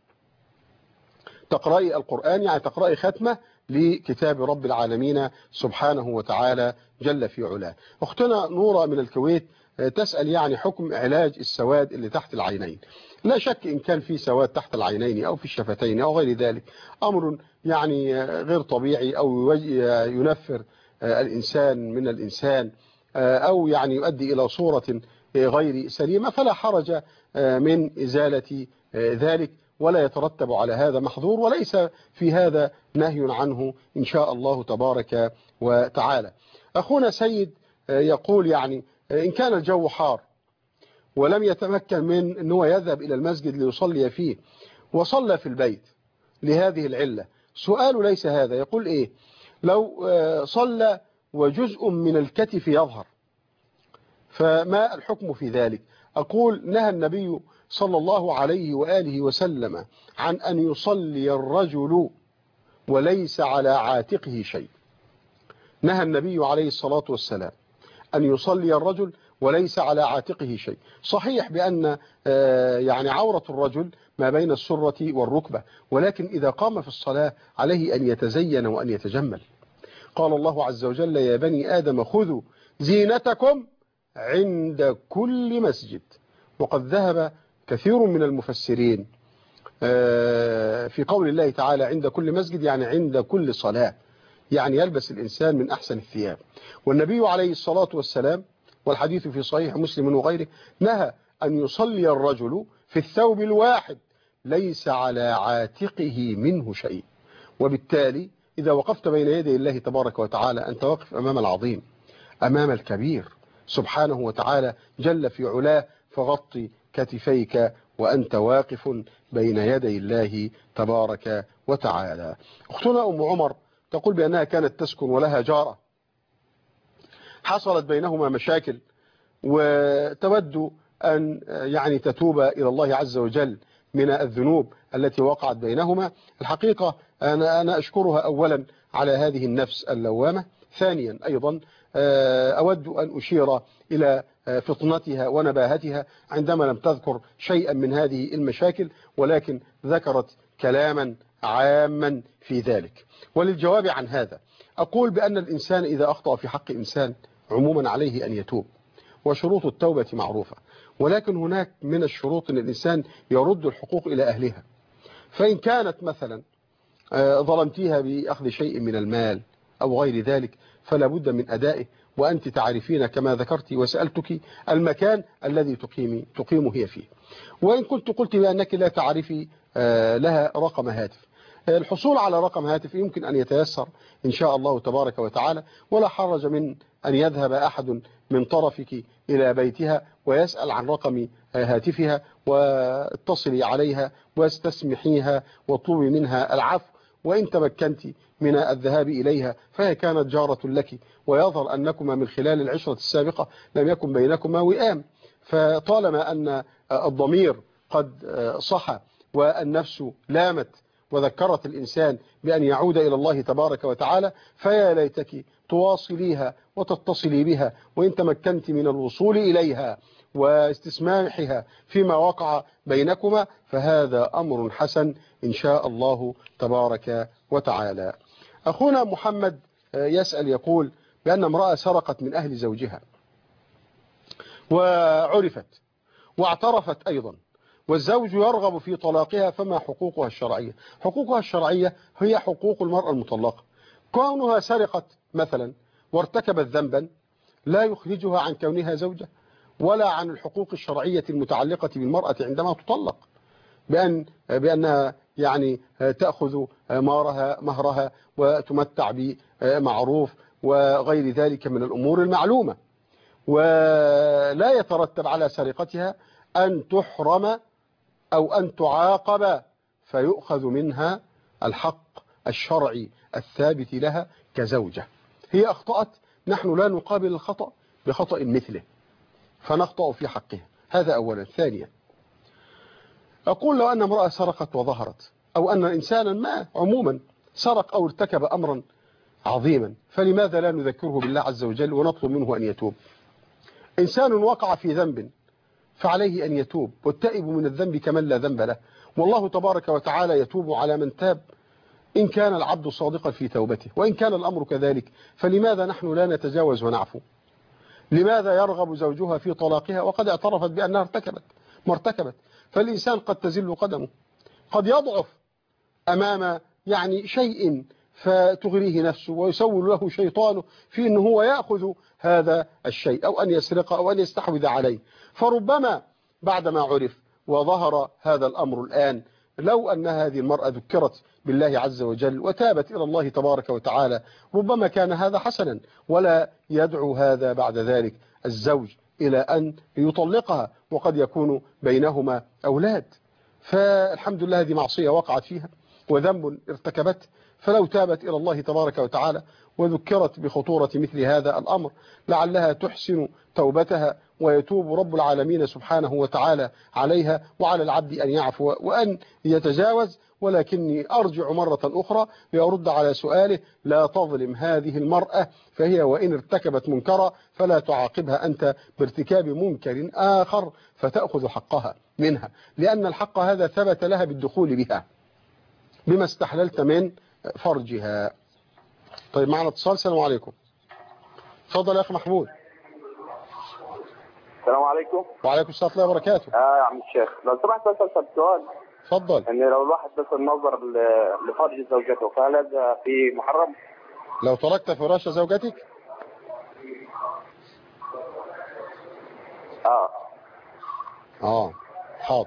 تقرأي القرآن يعني تقرأي ختمة لكتاب رب العالمين سبحانه وتعالى جل في علاه. أختنا نورة من الكويت تسأل يعني حكم علاج السواد اللي تحت العينين. لا شك إن كان في سواد تحت العينين أو في الشفتين أو غير ذلك أمر يعني غير طبيعي أو ينفر الإنسان من الإنسان أو يعني يؤدي إلى صورة غير سليمة، فلا حرج من إزالة ذلك ولا يترتب على هذا محظور، وليس في هذا نهي عنه إن شاء الله تبارك وتعالى. أخونا سيد يقول يعني إن كان الجو حار ولم يتمكن من أنه يذهب إلى المسجد ليصلي فيه وصلى في البيت لهذه العلة، سؤال ليس هذا، يقول إيه لو صلى وجزء من الكتف يظهر فما الحكم في ذلك؟ أقول نهى النبي صلى الله عليه وآله وسلم عن أن يصلي الرجل وليس على عاتقه شيء. نهى النبي عليه الصلاة والسلام أن يصلي الرجل وليس على عاتقه شيء. صحيح بأن يعني عورة الرجل ما بين السرة والركبة، ولكن إذا قام في الصلاة عليه أن يتزين وأن يتجمل. قال الله عز وجل: يا بني آدم خذوا زينتكم عند كل مسجد. وقد ذهب كثير من المفسرين في قول الله تعالى عند كل مسجد، يعني عند كل صلاة، يعني يلبس الإنسان من أحسن الثياب. والنبي عليه الصلاة والسلام، والحديث في صحيح مسلم وغيره، نهى أن يصلي الرجل في الثوب الواحد ليس على عاتقه منه شيء. وبالتالي إذا وقفت بين يدي الله تبارك وتعالى أنت واقف أمام العظيم، أمام الكبير سبحانه وتعالى جل في علاه، فغطي كتفيك وأنت واقف بين يدي الله تبارك وتعالى. أختنا أم عمر تقول بأنها كانت تسكن ولها جارة حصلت بينهما مشاكل، وتود أن يعني تتوب إلى الله عز وجل من الذنوب التي وقعت بينهما. الحقيقة أنا, أنا أشكرها أولا على هذه النفس اللوامة. ثانيا أيضا أود أن أشير إلى فطنتها ونباهتها عندما لم تذكر شيئا من هذه المشاكل، ولكن ذكرت كلاما عاما في ذلك. وللجواب عن هذا أقول بأن الإنسان إذا أخطأ في حق إنسان عموما عليه أن يتوب، وشروط التوبة معروفة، ولكن هناك من الشروط أن الإنسان يرد الحقوق إلى أهلها. فإن كانت مثلا ظلمتيها بأخذ شيء من المال أو غير ذلك فلا بد من أدائه، وأنت تعرفين كما ذكرت وسألتك المكان الذي تقيمي تقيم هي فيه. وإن كنت قلت بأنك لا تعرفي لها رقم هاتف، الحصول على رقم هاتف يمكن أن يتيسر إن شاء الله تبارك وتعالى، ولا حرج من أن يذهب أحد من طرفك إلى بيتها ويسأل عن رقم هاتفها واتصلي عليها واستسمحيها واطلبي منها العفو. وإن تمكنت من الذهاب إليها فهي كانت جارة لك، ويظهر أنكما من خلال العشرة السابقة لم يكن بينكما وئام، فطالما أن الضمير قد صحى والنفس لامت وذكرت الإنسان بأن يعود إلى الله تبارك وتعالى، فيا ليتك تواصليها وتتصلي بها، وإن تمكنت من الوصول إليها واستسماحها فيما وقع بينكما فهذا أمر حسن إن شاء الله تبارك وتعالى. أخونا محمد يسأل يقول بأن امرأة سرقت من أهل زوجها وعرفت واعترفت أيضا، والزوج يرغب في طلاقها، فما حقوقها الشرعية؟ حقوقها الشرعية هي حقوق المرأة المطلقة. كونها سرقت مثلا وارتكبت ذنبا لا يخرجها عن كونها زوجة، ولا عن الحقوق الشرعية المتعلقة بالمرأة عندما تطلق، بأن بأنها يعني تأخذ مهرها مهرها وتمتع بمعروف وغير ذلك من الأمور المعلومة، ولا يترتب على سرقتها أن تحرم أو أن تعاقب فيؤخذ منها الحق الشرعي الثابت لها كزوجة. هي أخطأت، نحن لا نقابل الخطأ بخطأ مثله فنخطأ في حقها، هذا أولا. ثانيا أقول لو أن امرأة سرقت وظهرت، أو أن إنسانا ما عموما سرق أو ارتكب أمرا عظيما، فلماذا لا نذكره بالله عز وجل ونطلب منه أن يتوب؟ إنسان وقع في ذنب فعليه أن يتوب، والتائب من الذنب كمن لا ذنب له، والله تبارك وتعالى يتوب على من تاب إن كان العبد صادقا في توبته. وإن كان الأمر كذلك فلماذا نحن لا نتجاوز ونعفو؟ لماذا يرغب زوجها في طلاقها وقد اعترفت بأنها ارتكبت ما ارتكبت؟ فالإنسان قد تزل قدمه، قد يضعف أمام يعني شيء فتغريه نفسه ويسول له شيطانه في أنه هو يأخذ هذا الشيء أو أن يسرق أو أن يستحوذ عليه. فربما بعدما عرف وظهر هذا الأمر الآن، لو أن هذه المرأة ذكرت بالله عز وجل وتابت إلى الله تبارك وتعالى ربما كان هذا حسنا، ولا يدعو هذا بعد ذلك الزوج إلى أن يطلقها، وقد يكون بينهما أولاد. فالحمد لله هذه معصية وقعت فيها وذنب ارتكبت، فلو تابت إلى الله تبارك وتعالى وذكرت بخطورة مثل هذا الأمر لعلها تحسن توبتها ويتوب رب العالمين سبحانه وتعالى عليها، وعلى العبد أن يعفو وأن يتجاوز. ولكني أرجع مرة أخرى لأرد على سؤاله: لا تظلم هذه المرأة، فهي وإن ارتكبت منكرا فلا تعاقبها أنت بارتكاب منكر آخر فتأخذ حقها منها، لأن الحق هذا ثبت لها بالدخول بها بما استحللت من فرجها. طيب معنا اتصال. السلام عليكم. اتفضل يا أخي محمود. السلام عليكم. وعليكم السلام ورحمة الله وبركاته. اه يا عم الشيخ، لو سمحت اسال سؤال. اتفضل. ان لو الواحد بس النظر لفرج زوجته فهل هذا في محرم؟ لو تركت فراش زوجتك؟ اه اه حاضر.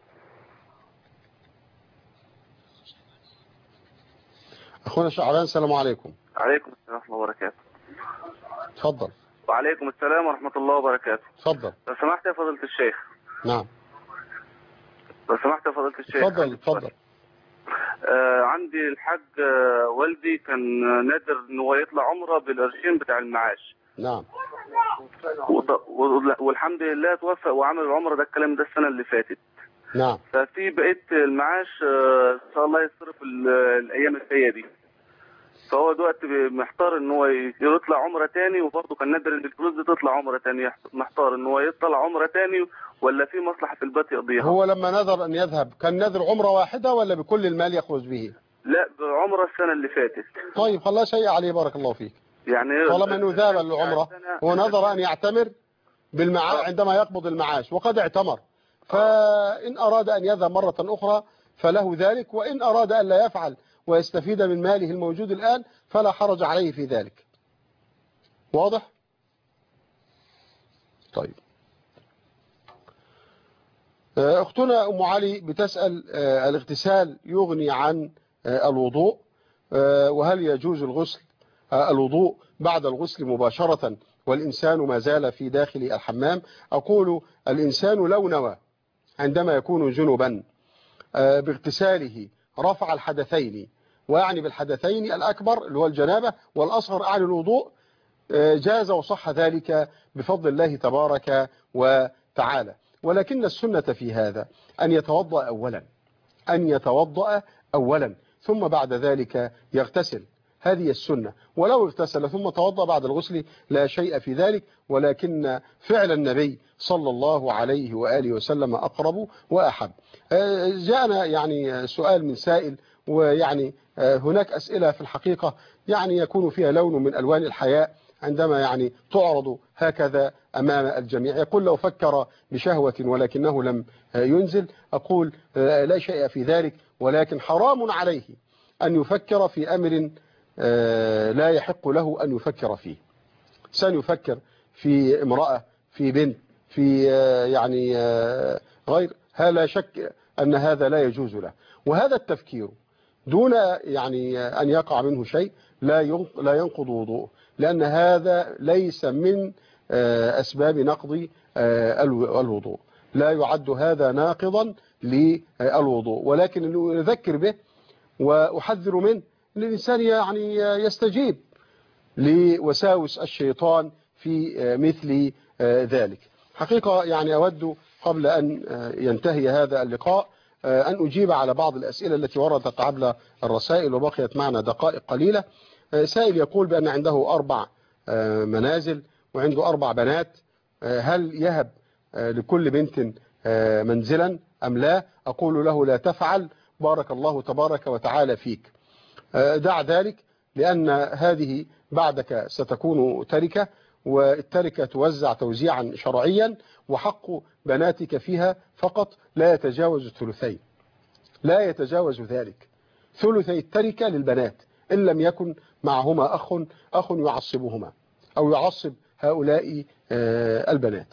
اخونا شعران. السلام عليكم. عليكم السلام ورحمة الله وبركاته. اتفضل. وعليكم السلام ورحمة الله وبركاته. اتفضل. لو سمحت يا فضيلة الشيخ. نعم. لو سمحت يا فضيلة الشيخ. اتفضل اتفضل. آه عندي الحاج آه والدي كان نادر ان هو يطلع عمره بالقرشين بتاع المعاش. نعم. والحمد لله توفق وعمل العمره ده، الكلام ده السنة اللي فاتت. نعم. ففي بقيت المعاش آه ان شاء الله يصرف الايام الجايه دي. فهو دلوقتي محتار ان هو يطلع عمره تاني، وبرضه كان نادر ان الفلوس دي تطلع عمره تاني، محتار ان هو يطلع عمره تاني ولا في مصلحه في البيت يقضيها. هو لما نذر ان يذهب كان نذر عمره واحده ولا بكل المال يخرج به؟ لا، بعمره السنه اللي فاتت. طيب خلاص شيء عليه، بارك الله فيك. يعني طالما انه ذهب للعمره هو نذر ان يعتمر بالمعاش عندما يقبض المعاش، وقد اعتمر، فان اراد ان يذهب مره اخرى فله ذلك، وان اراد ان لا يفعل ويستفيد من ماله الموجود الآن فلا حرج عليه في ذلك. واضح؟ طيب. أختنا أم علي بتسأل: الاغتسال يغني عن الوضوء، وهل يجوز الغسل الوضوء بعد الغسل مباشرة والإنسان ما زال في داخل الحمام؟ أقول: الإنسان لو نوى عندما يكون جنبا باغتساله رفع الحدثين، ويعني بالحدثين الأكبر اللي هو الجنابة والأصغر أعني الوضوء، جاز وصح ذلك بفضل الله تبارك وتعالى. ولكن السنة في هذا أن يتوضأ أولا أن يتوضأ أولا ثم بعد ذلك يغتسل، هذه السنة. ولو اغتسل ثم توضأ بعد الغسل لا شيء في ذلك، ولكن فعل النبي صلى الله عليه وآله وسلم أقرب وأحب. جاءنا يعني سؤال من سائل، ويعني هناك أسئلة في الحقيقة يعني يكون فيها لون من ألوان الحياء عندما يعني تعرض هكذا أمام الجميع. يقول: لو فكر بشهوة ولكنه لم ينزل. أقول: لا شيء في ذلك، ولكن حرام عليه أن يفكر في أمر لا يحق له أن يفكر فيه. سنفكر في امرأة، في بنت، في يعني غير، لا شك أن هذا لا يجوز له. وهذا التفكير دون يعني أن يقع منه شيء لا لا ينقض وضوءه، لأن هذا ليس من أسباب نقض الوضوء، لا يعد هذا ناقضا للوضوء. ولكن نذكر به وأحذر منه أن الإنسان يعني يستجيب لوساوس الشيطان في مثل ذلك. حقيقة يعني أود قبل أن ينتهي هذا اللقاء أن أجيب على بعض الأسئلة التي وردت عبر الرسائل وبقيت معنا دقائق قليلة. سائل يقول بأن عنده أربع منازل وعنده أربع بنات، هل يهب لكل بنت منزلا أم لا؟ أقول له: لا تفعل، بارك الله تبارك وتعالى فيك. دع ذلك، لأن هذه بعدك ستكون تركة، والتركة توزع توزيعا شرعيا، وحق بناتك فيها فقط لا يتجاوز الثلثين، لا يتجاوز ذلك. ثلثي التركة للبنات إن لم يكن معهما أخ أخ يعصبهما أو يعصب هؤلاء البنات.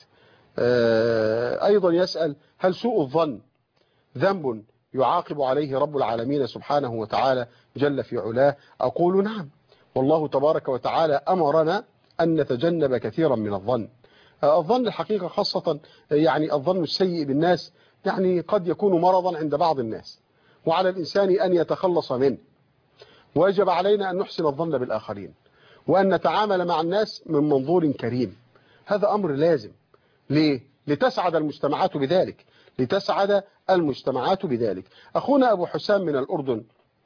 أيضا يسأل: هل سوء الظن ذنب يعاقب عليه رب العالمين سبحانه وتعالى جل في علاه؟ أقول: نعم، والله تبارك وتعالى أمرنا أن نتجنب كثيرا من الظن. الظن الحقيقة خاصة يعني الظن السيء بالناس يعني قد يكون مرضا عند بعض الناس، وعلى الإنسان أن يتخلص منه. ويجب علينا أن نحسن الظن بالآخرين، وأن نتعامل مع الناس من منظور كريم. هذا أمر لازم ليه؟ لتسعد المجتمعات بذلك لتسعد المجتمعات بذلك. أخونا أبو حسام من الأردن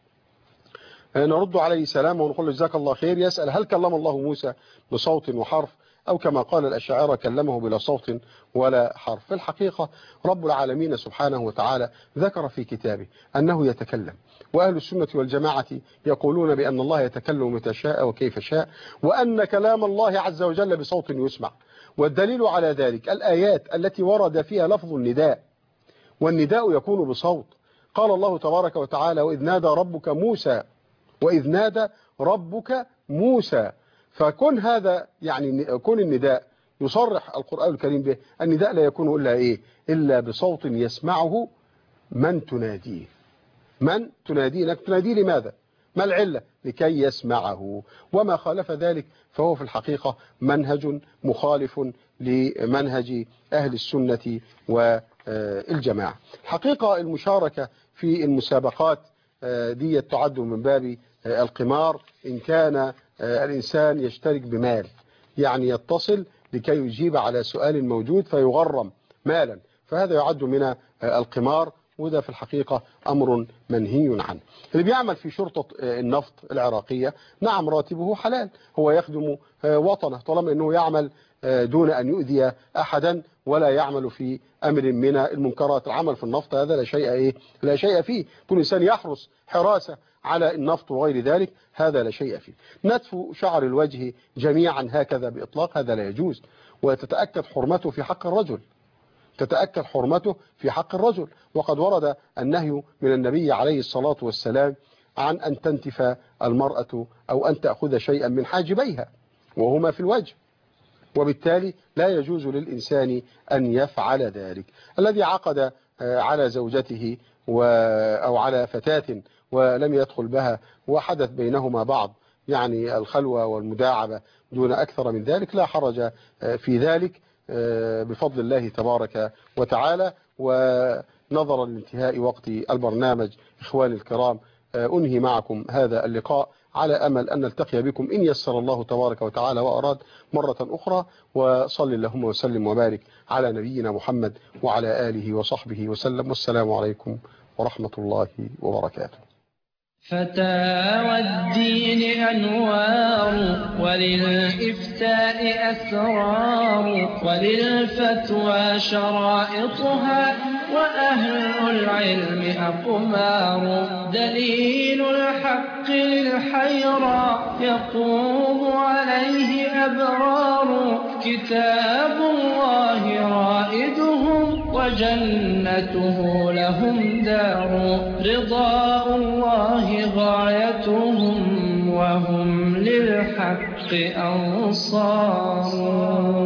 نرد عليه سلام ونقول له جزاك الله خير. يسأل هل كلم الله موسى بصوت وحرف أو كما قال الأشاعرة كلمه بلا صوت ولا حرف؟ في الحقيقة رب العالمين سبحانه وتعالى ذكر في كتابه أنه يتكلم، وأهل السنة والجماعة يقولون بأن الله يتكلم متى شاء وكيف شاء، وأن كلام الله عز وجل بصوت يسمع. والدليل على ذلك الآيات التي ورد فيها لفظ النداء، والنداء يكون بصوت. قال الله تبارك وتعالى وإذ نادى ربك موسى وإذ نادى ربك موسى. فكون هذا يعني كون النداء يصرح القرآن الكريم به، النداء لا يكون إلا إيه إلا بصوت يسمعه من تناديه. من تناديه لك تناديه لماذا؟ ما العلة؟ لكي يسمعه، وما خالف ذلك فهو في الحقيقة منهج مخالف لمنهج أهل السنة والجماعة. الحقيقة المشاركة في المسابقات دي تعد من باب القمار إن كان الإنسان يشترك بمال، يعني يتصل لكي يجيب على سؤال موجود فيغرم مالا، فهذا يعد من القمار، وده في الحقيقة أمر منهي عنه. اللي بيعمل في شرطة النفط العراقية نعم راتبه حلال، هو يخدم وطنه طالما أنه يعمل دون أن يؤذي أحدا ولا يعمل في أمر من المنكرات. العمل في النفط هذا لا شيء إيه لا شيء فيه، كل إنسان يحرس حراسة على النفط وغير ذلك هذا لا شيء فيه. نتف شعر الوجه جميعا هكذا بإطلاق هذا لا يجوز، وتتأكد حرمته في حق الرجل تتأكد حرمته في حق الرجل وقد ورد النهي من النبي عليه الصلاة والسلام عن أن تنتف المرأة أو أن تأخذ شيئا من حاجبيها وهما في الوجه، وبالتالي لا يجوز للإنسان أن يفعل ذلك. الذي عقد على زوجته أو على فتاة ولم يدخل بها وحدث بينهما بعض يعني الخلوة والمداعبة دون أكثر من ذلك لا حرج في ذلك بفضل الله تبارك وتعالى. ونظرا لانتهاء وقت البرنامج إخواني الكرام أنهي معكم هذا اللقاء على أمل أن نلتقي بكم إن يسر الله تبارك وتعالى وأراد مرة أخرى. وصل اللهم وسلم وبارك على نبينا محمد وعلى آله وصحبه وسلم، والسلام عليكم ورحمة الله وبركاته. فتاوى الدين أنوار وللإفتاء أسرار وللفتوى شرائطها وأهل العلم أقمار. دليل الحق للحيرى يقوم عليه أبرار. كتاب الله رائدهم وجنته لهم دار. رضاء الله غايتهم وهم للحق أنصار.